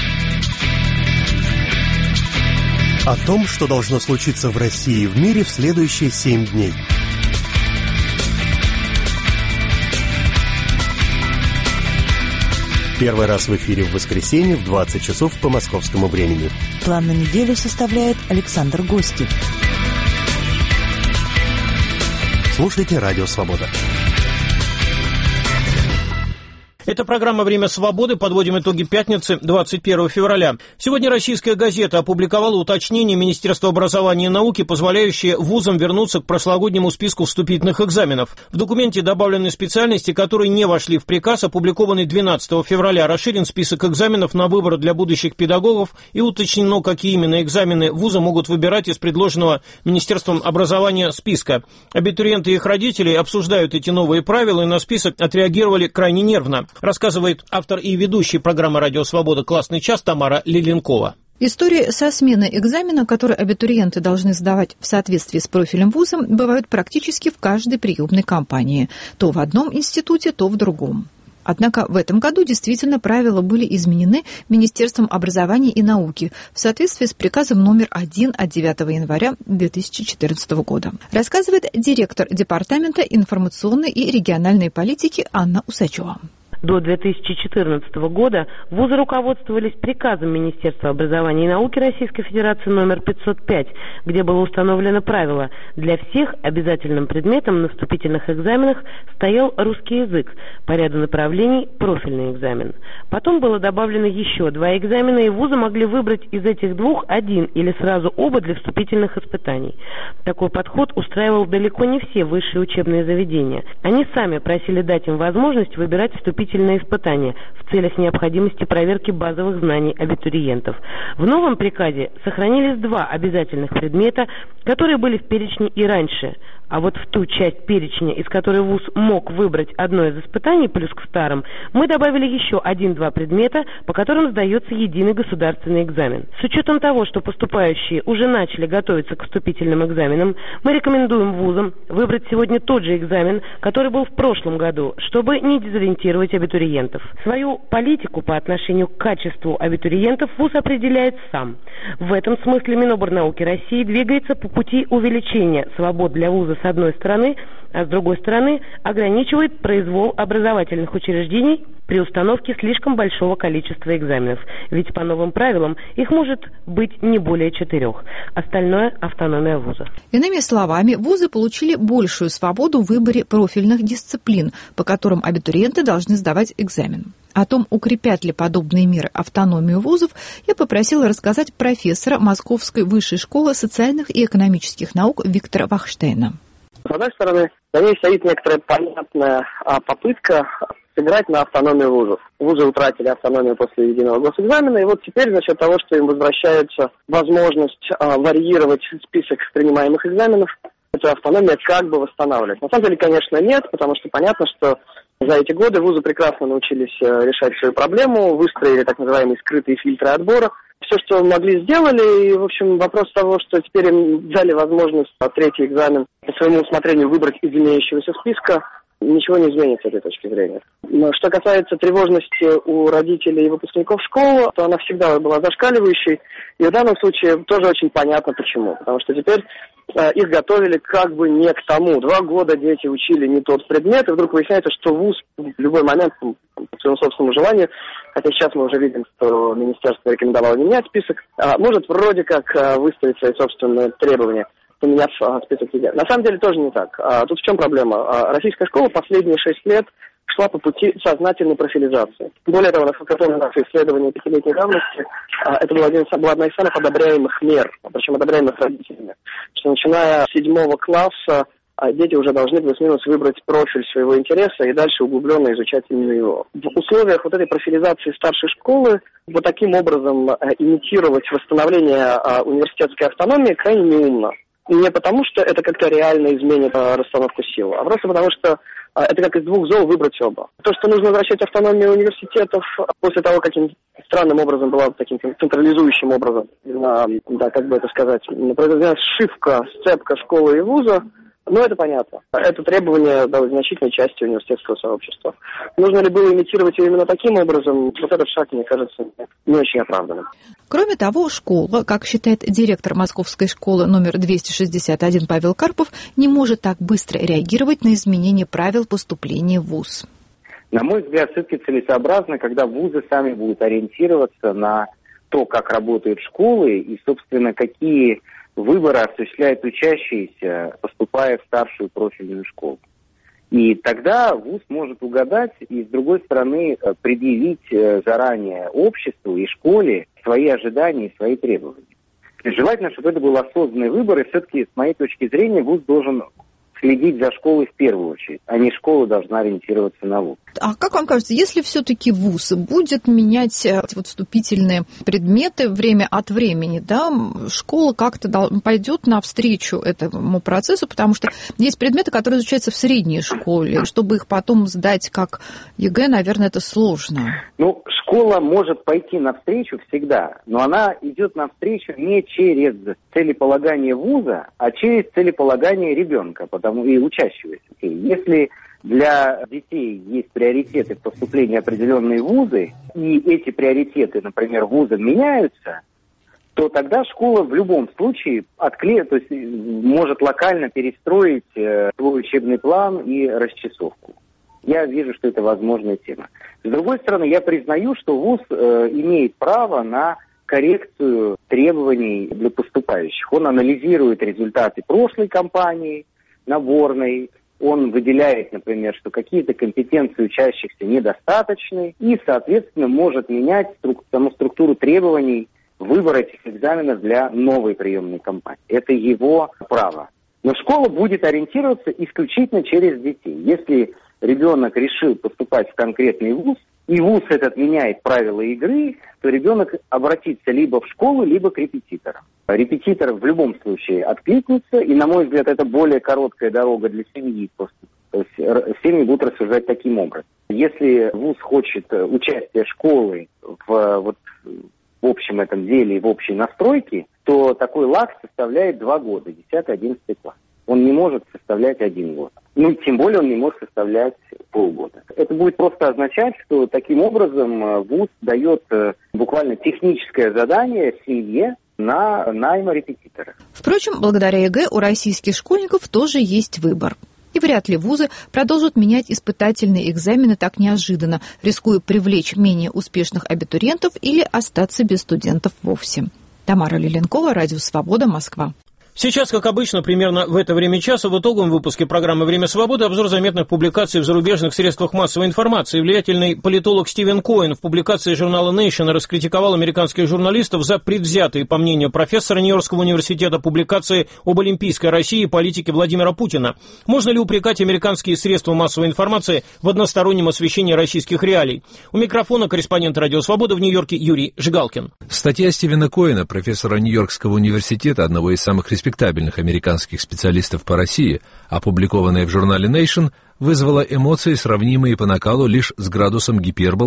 О том, что должно случиться в России и в мире в следующие семь дней. Первый раз в эфире в воскресенье в двадцать часов по московскому времени. План на неделю составляет Александр Гостев. Слушайте «Радио Свобода». Это программа «Время свободы». Подводим итоги пятницы, двадцать первого февраля. Сегодня российская газета опубликовала уточнение Министерства образования и науки, позволяющее вузам вернуться к прошлогоднему списку вступительных экзаменов. В документе добавлены специальности, которые не вошли в приказ, опубликованный двенадцатого февраля. Расширен список экзаменов на выбор для будущих педагогов и уточнено, какие именно экзамены вузы могут выбирать из предложенного Министерством образования списка. Абитуриенты и их родители обсуждают эти новые правила и на список отреагировали крайне нервно. Рассказывает автор и ведущий программы «Радио Свобода. Классный час» Тамара Лиленкова. Истории со сменой экзамена, которые абитуриенты должны сдавать в соответствии с профилем вуза, бывают практически в каждой приемной кампании. То в одном институте, то в другом. Однако в этом году действительно правила были изменены Министерством образования и науки в соответствии с приказом номер один от девятого января две тысячи четырнадцатого года. Рассказывает директор Департамента информационной и региональной политики Анна Усачева. До две тысячи четырнадцатого года вузы руководствовались приказом Министерства образования и науки Российской Федерации номер пятьсот пять, где было установлено правило: для всех обязательным предметом на вступительных экзаменах стоял русский язык, по ряду направлений профильный экзамен. Потом было добавлено еще два экзамена, и вузы могли выбрать из этих двух один или сразу оба для вступительных испытаний. Такой подход устраивал далеко не все высшие учебные заведения. Они сами просили дать им возможность выбирать вступительные испытания в целях необходимости проверки базовых знаний абитуриентов. В новом приказе сохранились два обязательных предмета, которые были в перечне и раньше. А вот в ту часть перечня, из которой вуз мог выбрать одно из испытаний плюс к старым, мы добавили еще один-два предмета, по которым сдается единый государственный экзамен. С учетом того, что поступающие уже начали готовиться к вступительным экзаменам, мы рекомендуем вузам выбрать сегодня тот же экзамен, который был в прошлом году, чтобы не дезориентировать абитуриентов. Свою политику по отношению к качеству абитуриентов вуз определяет сам. В этом смысле Миноборнауки России двигается по пути увеличения свобод для вуза с одной стороны, а с другой стороны ограничивает произвол образовательных учреждений при установке слишком большого количества экзаменов. Ведь по новым правилам их может быть не более четырех. Остальное – автономия вуза. Иными словами, вузы получили большую свободу в выборе профильных дисциплин, по которым абитуриенты должны сдавать экзамен. О том, укрепят ли подобные меры автономию вузов, я попросила рассказать профессора Московской высшей школы социальных и экономических наук Виктора Вахштейна. С одной стороны, за ней стоит некоторая понятная попытка сыграть на автономию вузов. Вузы утратили автономию после единого госэкзамена, и вот теперь за счет того, что им возвращается возможность а, варьировать список принимаемых экзаменов, эту автономию как бы восстанавливать. На самом деле, конечно, нет, потому что понятно, что за эти годы вузы прекрасно научились решать свою проблему, выстроили так называемые скрытые фильтры отбора. Все, что могли, сделали, и, в общем, вопрос того, что теперь им дали возможность третий экзамен по своему усмотрению выбрать из имеющегося списка, ничего не изменится с этой точки зрения. Но что касается тревожности у родителей и выпускников школы, то она всегда была зашкаливающей. И в данном случае тоже очень понятно почему. Потому что теперь э, их готовили как бы не к тому. Два года дети учили не тот предмет, и вдруг выясняется, что вуз в любой момент, по своему собственному желанию, хотя сейчас мы уже видим, что министерство рекомендовало не менять список, э, может вроде как э, выставить свои собственные требования, поменяв э, список ЕГЭ. На самом деле тоже не так. Э, тут в чем проблема? Э, российская школа последние шесть лет шла по пути сознательной профилизации. Более того, насколько я помню, наши исследования пятилетней давности, это была, один, была одна из самых одобряемых мер, причем одобряемых родителями, что начиная с седьмого класса дети уже должны плюс-минус выбрать профиль своего интереса и дальше углубленно изучать именно его. В условиях вот этой профилизации старшей школы вот таким образом имитировать восстановление университетской автономии крайне неумно. Не потому, что это как-то реально изменит расстановку сил, а просто потому, что это как из двух зол выбрать оба. То, что нужно возвращать автономию университетов после того, каким странным образом была таким централизующим образом, да, как бы это сказать, произведена сшивка, сцепка школы и вуза, ну, это понятно. Это требование да, значительной части университетского сообщества. Нужно ли было имитировать ее именно таким образом? Вот этот шаг, мне кажется, не очень оправданным. Кроме того, школа, как считает директор Московской школы номер двести шестьдесят один Павел Карпов, не может так быстро реагировать на изменение правил поступления в вуз. На мой взгляд, все-таки целесообразно, когда вузы сами будут ориентироваться на то, как работают школы и, собственно, какие выборы осуществляют учащиеся, поступая в старшую профильную школу. И тогда вуз может угадать и, с другой стороны, предъявить заранее обществу и школе свои ожидания и свои требования. И желательно, чтобы это был осознанный выбор, и все-таки, с моей точки зрения, вуз должен следить за школой в первую очередь, а не школа должна ориентироваться на вуз. А как вам кажется, если все-таки вуз будет менять вот вступительные предметы время от времени, да, школа как-то пойдет навстречу этому процессу, потому что есть предметы, которые изучаются в средней школе, чтобы их потом сдать как ЕГЭ, наверное, это сложно. Ну, школа может пойти навстречу всегда, но она идет навстречу не через целеполагание вуза, а через целеполагание ребенка, потому и учащегося. Если для детей есть приоритеты в поступлении в определенные вузы, и эти приоритеты, например, вузом меняются, то тогда школа в любом случае откле... то есть может локально перестроить свой учебный план и расчесовку. Я вижу, что это возможная тема. С другой стороны, я признаю, что вуз э, имеет право на коррекцию требований для поступающих. Он анализирует результаты прошлой кампании, наборной, он выделяет, например, что какие-то компетенции учащихся недостаточны и, соответственно, может менять струк- саму структуру требований выбора этих экзаменов для новой приемной кампании. Это его право. Но школа будет ориентироваться исключительно через детей. Если ребенок решил поступать в конкретный вуз, и вуз этот меняет правила игры, то ребенок обратится либо в школу, либо к репетиторам. Репетитор в любом случае откликнется, и, на мой взгляд, это более короткая дорога для семьи. Просто. То есть семьи будут рассуждать таким образом. Если вуз хочет участия школы в, вот, в общем этом деле и в общей настройке, то такой лаг составляет два года, десятый-одиннадцатый класс. Он не может составлять один год. Ну, тем более он не может составлять полгода. Это будет просто означать, что таким образом вуз дает буквально техническое задание семье на найм репетитора. Впрочем, благодаря ЕГЭ у российских школьников тоже есть выбор. И вряд ли вузы продолжат менять испытательные экзамены так неожиданно, рискуя привлечь менее успешных абитуриентов или остаться без студентов вовсе. Тамара Лиленкова, Радио Свобода, Москва. Сейчас, как обычно, примерно в это время часа в итоговом выпуске программы «Время свободы» обзор заметных публикаций в зарубежных средствах массовой информации. Влиятельный политолог Стивен Коэн в публикации журнала Nation раскритиковал американских журналистов за предвзятые, по мнению профессора Нью-Йоркского университета, публикации об олимпийской России и политике Владимира Путина. Можно ли упрекать американские средства массовой информации в одностороннем освещении российских реалий? У микрофона корреспондент «Радио Свобода» в Нью-Йорке Юрий Жигалкин. Статья Стивена Коэна, профессора Нью-Йоркского университета, одного из самых респектабельных американских специалистов по России, опубликованная в журнале Nation, вызвала эмоции, сравнимые по накалу лишь с градусом гипербол,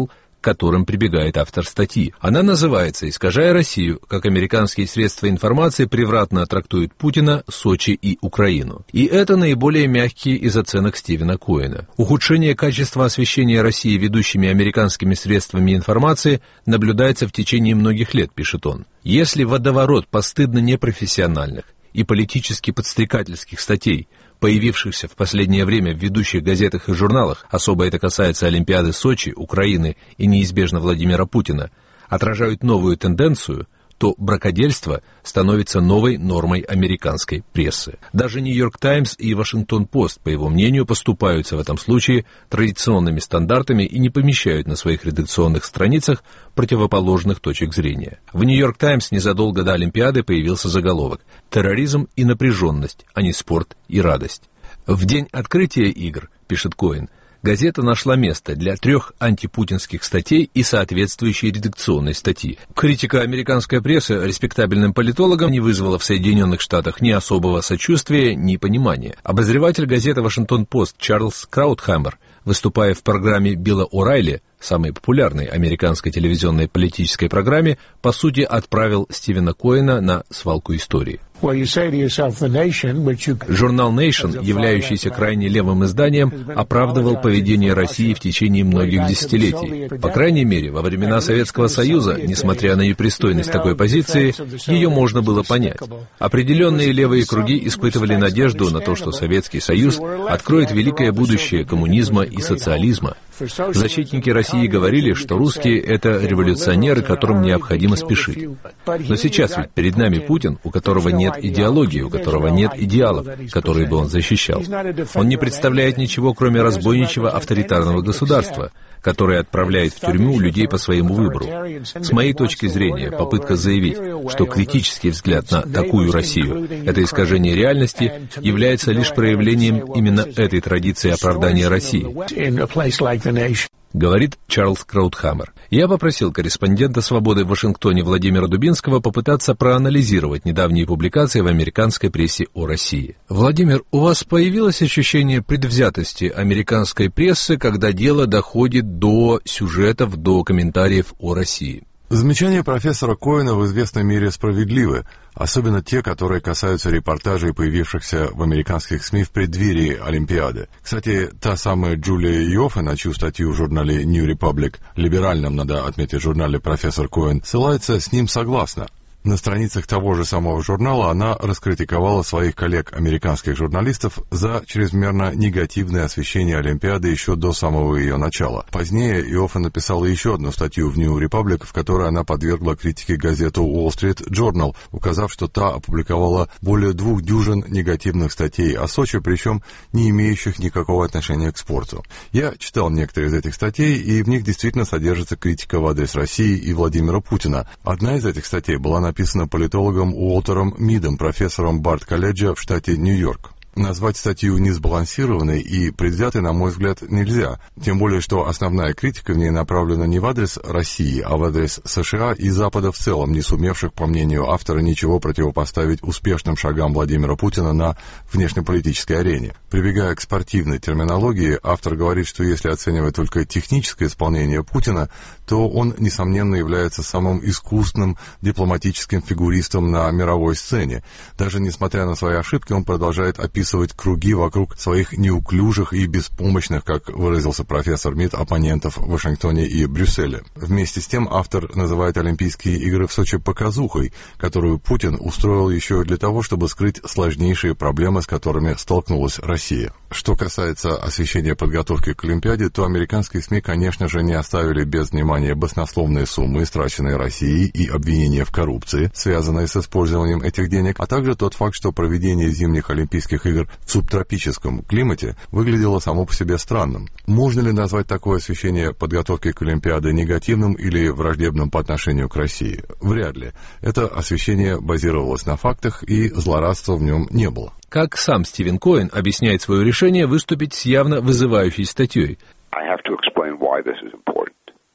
к которым прибегает автор статьи. Она называется «Искажая Россию. Как американские средства информации превратно трактуют Путина, Сочи и Украину». И это наиболее мягкие из оценок Стивена Коэна. Ухудшение качества освещения России ведущими американскими средствами информации наблюдается в течение многих лет, пишет он. Если водоворот постыдно непрофессиональных и политически подстрекательских статей, появившихся в последнее время в ведущих газетах и журналах, особо это касается Олимпиады Сочи, Украины и неизбежно Владимира Путина, отражают новую тенденцию, то бракодельство становится новой нормой американской прессы. Даже «Нью-Йорк Таймс» и «Вашингтон-Пост», по его мнению, поступаются в этом случае традиционными стандартами и не помещают на своих редакционных страницах противоположных точек зрения. В «Нью-Йорк Таймс» незадолго до Олимпиады появился заголовок «Терроризм и напряженность, а не спорт и радость». В день открытия игр, пишет Коэн, газета нашла место для трех антипутинских статей и соответствующей редакционной статьи. Критика американской прессы респектабельным политологам не вызвала в Соединенных Штатах ни особого сочувствия, ни понимания. Обозреватель газеты «Вашингтон-Пост» Чарльз Краутхаммер, выступая в программе Билла О'Райли, самой популярной американской телевизионной политической программе, по сути отправил Стивена Коэна на свалку истории. Журнал Nation, являющийся крайне левым изданием, оправдывал поведение России в течение многих десятилетий. По крайней мере, во времена Советского Союза, несмотря на непристойность такой позиции, ее можно было понять. Определенные левые круги испытывали надежду на то, что Советский Союз откроет великое будущее коммунизма и социализма. Защитники России говорили, что русские — это революционеры, которым необходимо спешить. Но сейчас ведь перед нами Путин, у которого нет идеологии, у которого нет идеалов, которые бы он защищал. Он не представляет ничего, кроме разбойничьего авторитарного государства, которое отправляет в тюрьму людей по своему выбору. С моей точки зрения, попытка заявить, что критический взгляд на такую Россию — это искажение реальности, является лишь проявлением именно этой традиции оправдания России, говорит Чарльз Краутхаммер. Я попросил корреспондента «Свободы» в Вашингтоне Владимира Дубинского попытаться проанализировать недавние публикации в американской прессе о России. Владимир, у вас появилось ощущение предвзятости американской прессы, когда дело доходит до сюжетов, до комментариев о России? Замечания профессора Коэна в известной мере справедливы, особенно те, которые касаются репортажей, появившихся в американских СМИ в преддверии Олимпиады. Кстати, та самая Джулия Йоффе, на чью статью в журнале New Republic, либеральном, надо отметить, журнале профессор Коэн, ссылается с ним согласно. На страницах того же самого журнала она раскритиковала своих коллег-американских журналистов за чрезмерно негативное освещение Олимпиады еще до самого ее начала. Позднее Иоффе написала еще одну статью в New Republic, в которой она подвергла критике газету Wall Street Journal, указав, что та опубликовала более двух дюжин негативных статей о Сочи, причем не имеющих никакого отношения к спорту. Я читал некоторые из этих статей, и в них действительно содержится критика в адрес России и Владимира Путина. Одна из этих статей была написана написано политологом Уолтером Мидом, профессором Барт-колледжа в штате Нью-Йорк. Назвать статью несбалансированной и предвзятой, на мой взгляд, нельзя. Тем более, что основная критика в ней направлена не в адрес России, а в адрес США и Запада в целом, не сумевших, по мнению автора, ничего противопоставить успешным шагам Владимира Путина на внешнеполитической арене. Прибегая к спортивной терминологии, автор говорит, что если оценивать только техническое исполнение Путина, то он, несомненно, является самым искусным дипломатическим фигуристом на мировой сцене. Даже несмотря на свои ошибки, он продолжает описывать круги вокруг своих неуклюжих и беспомощных, как выразился профессор Мид, оппонентов в Вашингтоне и Брюсселе. Вместе с тем автор называет Олимпийские игры в Сочи показухой, которую Путин устроил еще для того, чтобы скрыть сложнейшие проблемы, с которыми столкнулась Россия. Что касается освещения подготовки к Олимпиаде, то американские СМИ, конечно же, не оставили без внимания баснословные суммы, истраченные Россией, и обвинения в коррупции, связанные с использованием этих денег, а также тот факт, что проведение зимних Олимпийских игр в субтропическом климате выглядело само по себе странным. Можно ли назвать такое освещение подготовки к Олимпиаде негативным или враждебным по отношению к России? Вряд ли. Это освещение базировалось на фактах, и злорадства в нем не было. Как сам Стивен Коэн объясняет свое решение выступить с явно вызывающей статьей?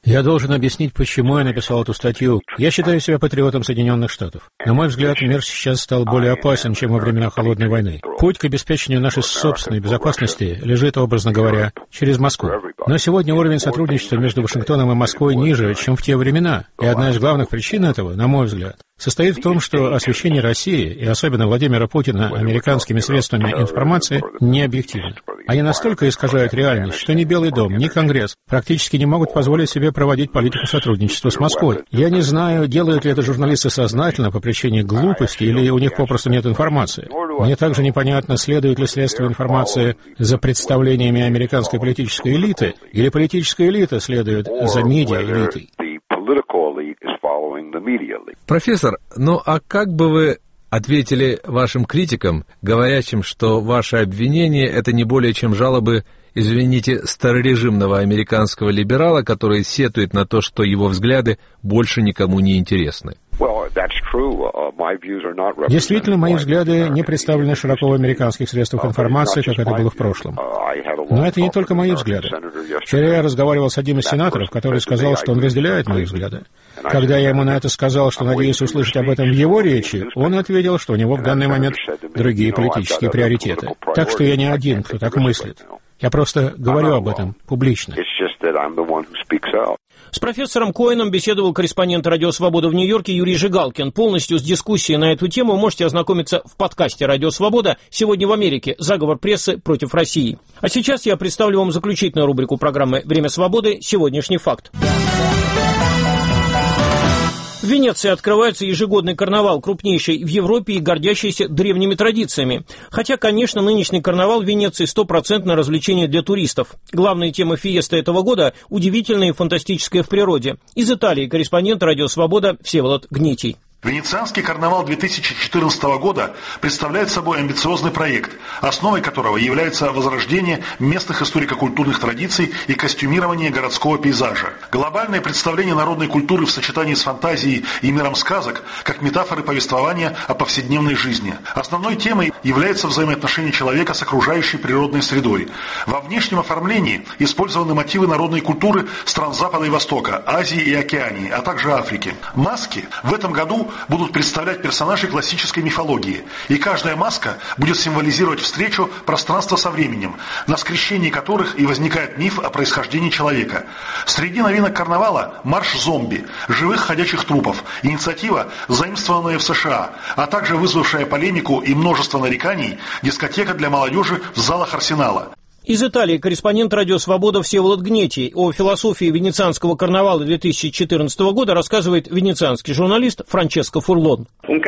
Я должен объяснить, почему я написал эту статью. Я считаю себя патриотом Соединенных Штатов. На мой взгляд, мир сейчас стал более опасен, чем во времена Холодной войны. Путь к обеспечению нашей собственной безопасности лежит, образно говоря, через Москву. Но сегодня уровень сотрудничества между Вашингтоном и Москвой ниже, чем в те времена. И одна из главных причин этого, на мой взгляд, состоит в том, что освещение России, и особенно Владимира Путина, американскими средствами информации не объективно. Они настолько искажают реальность, что ни Белый дом, ни Конгресс практически не могут позволить себе проводить политику сотрудничества с Москвой. Я не знаю, делают ли это журналисты сознательно по причине глупости или у них попросту нет информации. Мне также непонятно, следуют ли средства информации за представлениями американской политической элиты, или политическая элита следует за медиа-элитой. Профессор, ну а как бы вы ответили вашим критикам, говорящим, что ваши обвинения — это не более чем жалобы, извините, старорежимного американского либерала, который сетует на то, что его взгляды больше никому не интересны? Действительно, мои взгляды не представлены широко в американских средствах информации, как это было в прошлом. Но это не только мои взгляды. Вчера я разговаривал с одним из сенаторов, который сказал, что он разделяет мои взгляды. Когда я ему на это сказал, что надеюсь услышать об этом в его речи, он ответил, что у него в данный момент другие политические приоритеты. Так что я не один, кто так мыслит. Я просто говорю об этом публично. С профессором Коэном беседовал корреспондент «Радио Свобода» в Нью-Йорке Юрий Жигалкин. Полностью с дискуссией на эту тему можете ознакомиться в подкасте «Радио Свобода» «Сегодня в Америке. Заговор прессы против России». А сейчас я представлю вам заключительную рубрику программы «Время свободы. Сегодняшний факт». В Венеции открывается ежегодный карнавал, крупнейший в Европе и гордящийся древними традициями. Хотя, конечно, нынешний карнавал в Венеции стопроцентное развлечение для туристов. Главная тема фиесты этого года – удивительное и фантастическое в природе. Из Италии корреспондент «Радио Свобода» Всеволод Гнитий. Венецианский карнавал две тысячи четырнадцатого года представляет собой амбициозный проект, основой которого является возрождение местных историко-культурных традиций и костюмирование городского пейзажа. Глобальное представление народной культуры в сочетании с фантазией и миром сказок, как метафоры повествования о повседневной жизни. Основной темой является взаимоотношение человека с окружающей природной средой. Во внешнем оформлении использованы мотивы народной культуры стран Запада и Востока, Азии и Океании, а также Африки. Маски в этом году будут представлять персонажей классической мифологии, и каждая маска будет символизировать встречу пространства со временем, на скрещении которых и возникает миф о происхождении человека. Среди новинок карнавала марш зомби, живых ходячих трупов, инициатива, заимствованная в США, а также вызвавшая полемику и множество нареканий дискотека для молодежи в залах Арсенала. Из Италии корреспондент «Радио Свобода» Всеволод Гнетий. О философии венецианского карнавала две тысячи четырнадцатого года рассказывает венецианский журналист Франческо Фурлон.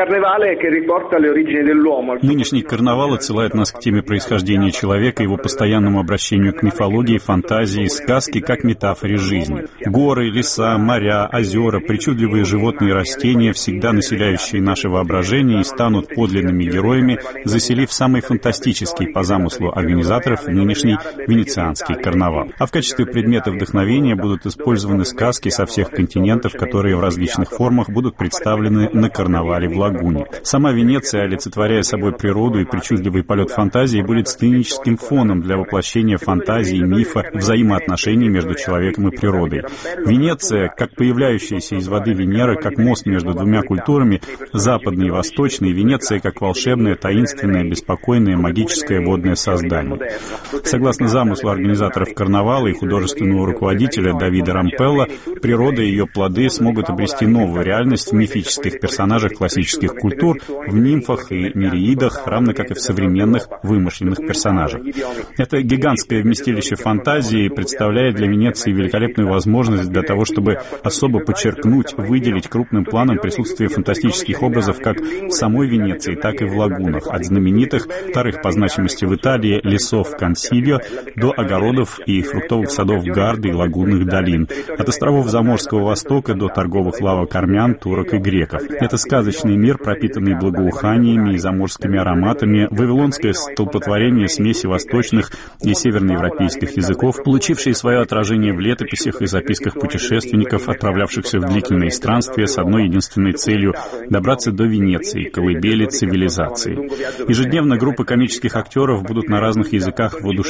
Нынешний карнавал отсылает нас к теме происхождения человека, его постоянному обращению к мифологии, фантазии, сказке как метафоре жизни. Горы, леса, моря, озера, причудливые животные и растения, всегда населяющие наше воображение, и станут подлинными героями, заселив самый фантастический по замыслу организаторов нынешний венецианский карнавал. А в качестве предмета вдохновения будут использованы сказки со всех континентов, которые в различных формах будут представлены на карнавале в Лагуне. Сама Венеция, олицетворяя собой природу и причудливый полет фантазии, будет сценическим фоном для воплощения фантазии, мифа, взаимоотношений между человеком и природой. Венеция, как появляющаяся из воды Венера, как мост между двумя культурами, западной и восточной, Венеция как волшебное, таинственное, беспокойное, магическое водное создание. Согласно замыслу организаторов карнавала и художественного руководителя Давида Рампелла, природа и ее плоды смогут обрести новую реальность в мифических персонажах классических культур, в нимфах и нереидах, равно как и в современных вымышленных персонажах. Это гигантское вместилище фантазии представляет для Венеции великолепную возможность для того, чтобы особо подчеркнуть, выделить крупным планом присутствие фантастических образов как в самой Венеции, так и в лагунах, от знаменитых, вторых по значимости в Италии, лесов Консильо до огородов и фруктовых садов Гарды и лагунных долин, от островов Заморского Востока до торговых лавок армян, турок и греков. Это сказочный мир, пропитанный благоуханиями и заморскими ароматами, вавилонское столпотворение смеси восточных и северноевропейских языков, получившие свое отражение в летописях и записках путешественников, отправлявшихся в длительные странствия с одной единственной целью — добраться до Венеции, колыбели цивилизации. Ежедневно группы комических актеров будут на разных языках воодушевлять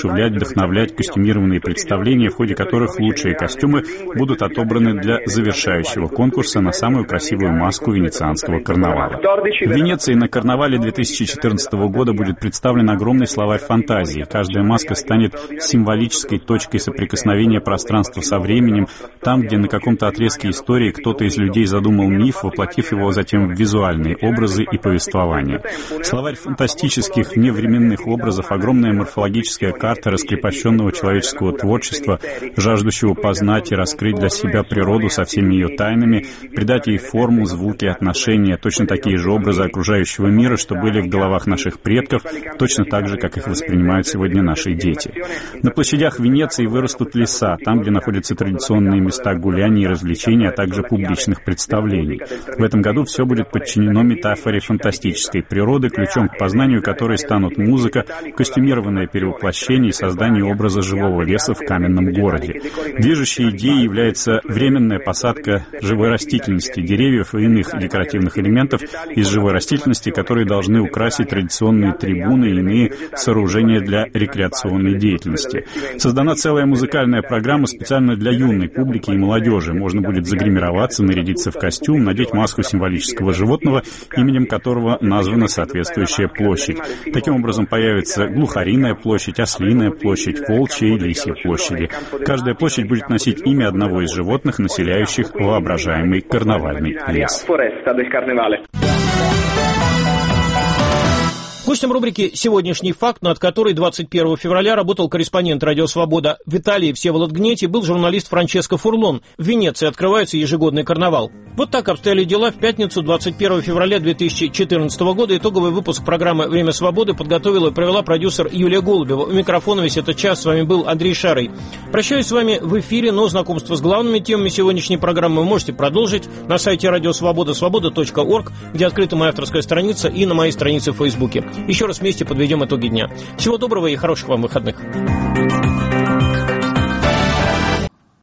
воодушевлять, вдохновлять костюмированные представления, в ходе которых лучшие костюмы будут отобраны для завершающего конкурса на самую красивую маску венецианского карнавала. В Венеции на карнавале две тысячи четырнадцатого года будет представлен огромный словарь фантазии. Каждая маска станет символической точкой соприкосновения пространства со временем, там, где на каком-то отрезке истории кто-то из людей задумал миф, воплотив его затем в визуальные образы и повествования. Словарь фантастических вневременных образов, огромная морфологическая карта раскрепощенного человеческого творчества, жаждущего познать и раскрыть для себя природу со всеми ее тайнами, придать ей форму, звуки, отношения, точно такие же образы окружающего мира, что были в головах наших предков, точно так же, как их воспринимают сегодня наши дети. На площадях Венеции вырастут леса, там, где находятся традиционные места гуляний и развлечений, а также публичных представлений. В этом году все будет подчинено метафоре фантастической природы, ключом к познанию которой станут музыка, костюмированное перевоплощение и создание образа живого леса в каменном городе. Движущей идеей является временная посадка живой растительности, деревьев и иных декоративных элементов из живой растительности, которые должны украсить традиционные трибуны и иные сооружения для рекреационной деятельности. Создана целая музыкальная программа специально для юной публики и молодежи. Можно будет загримироваться, нарядиться в костюм, надеть маску символического животного, именем которого названа соответствующая площадь. Таким образом появится Глухариная площадь, Ослиная площадь, Волчья и Лисья площади. Каждая площадь будет носить имя одного из животных, населяющих воображаемый карнавальный лес. Гостем рубрики «Сегодняшний факт», над которой двадцать первого февраля работал корреспондент «Радио Свобода» в Италии Всеволод Гнети, был журналист Франческо Фурлон. В Венеции открывается ежегодный карнавал. Вот так обстояли дела в пятницу, двадцать первого февраля две тысячи четырнадцатого года. Итоговый выпуск программы «Время свободы» подготовила и провела продюсер Юлия Голубева. У микрофона весь этот час с вами был Андрей Шарый. Прощаюсь с вами в эфире, но знакомство с главными темами сегодняшней программы вы можете продолжить на сайте «Радио Свобода» свобода точка орг, где открыта моя авторская страница, и на моей странице в Фейсбуке. Еще раз вместе подведем итоги дня. Всего доброго и хороших вам выходных.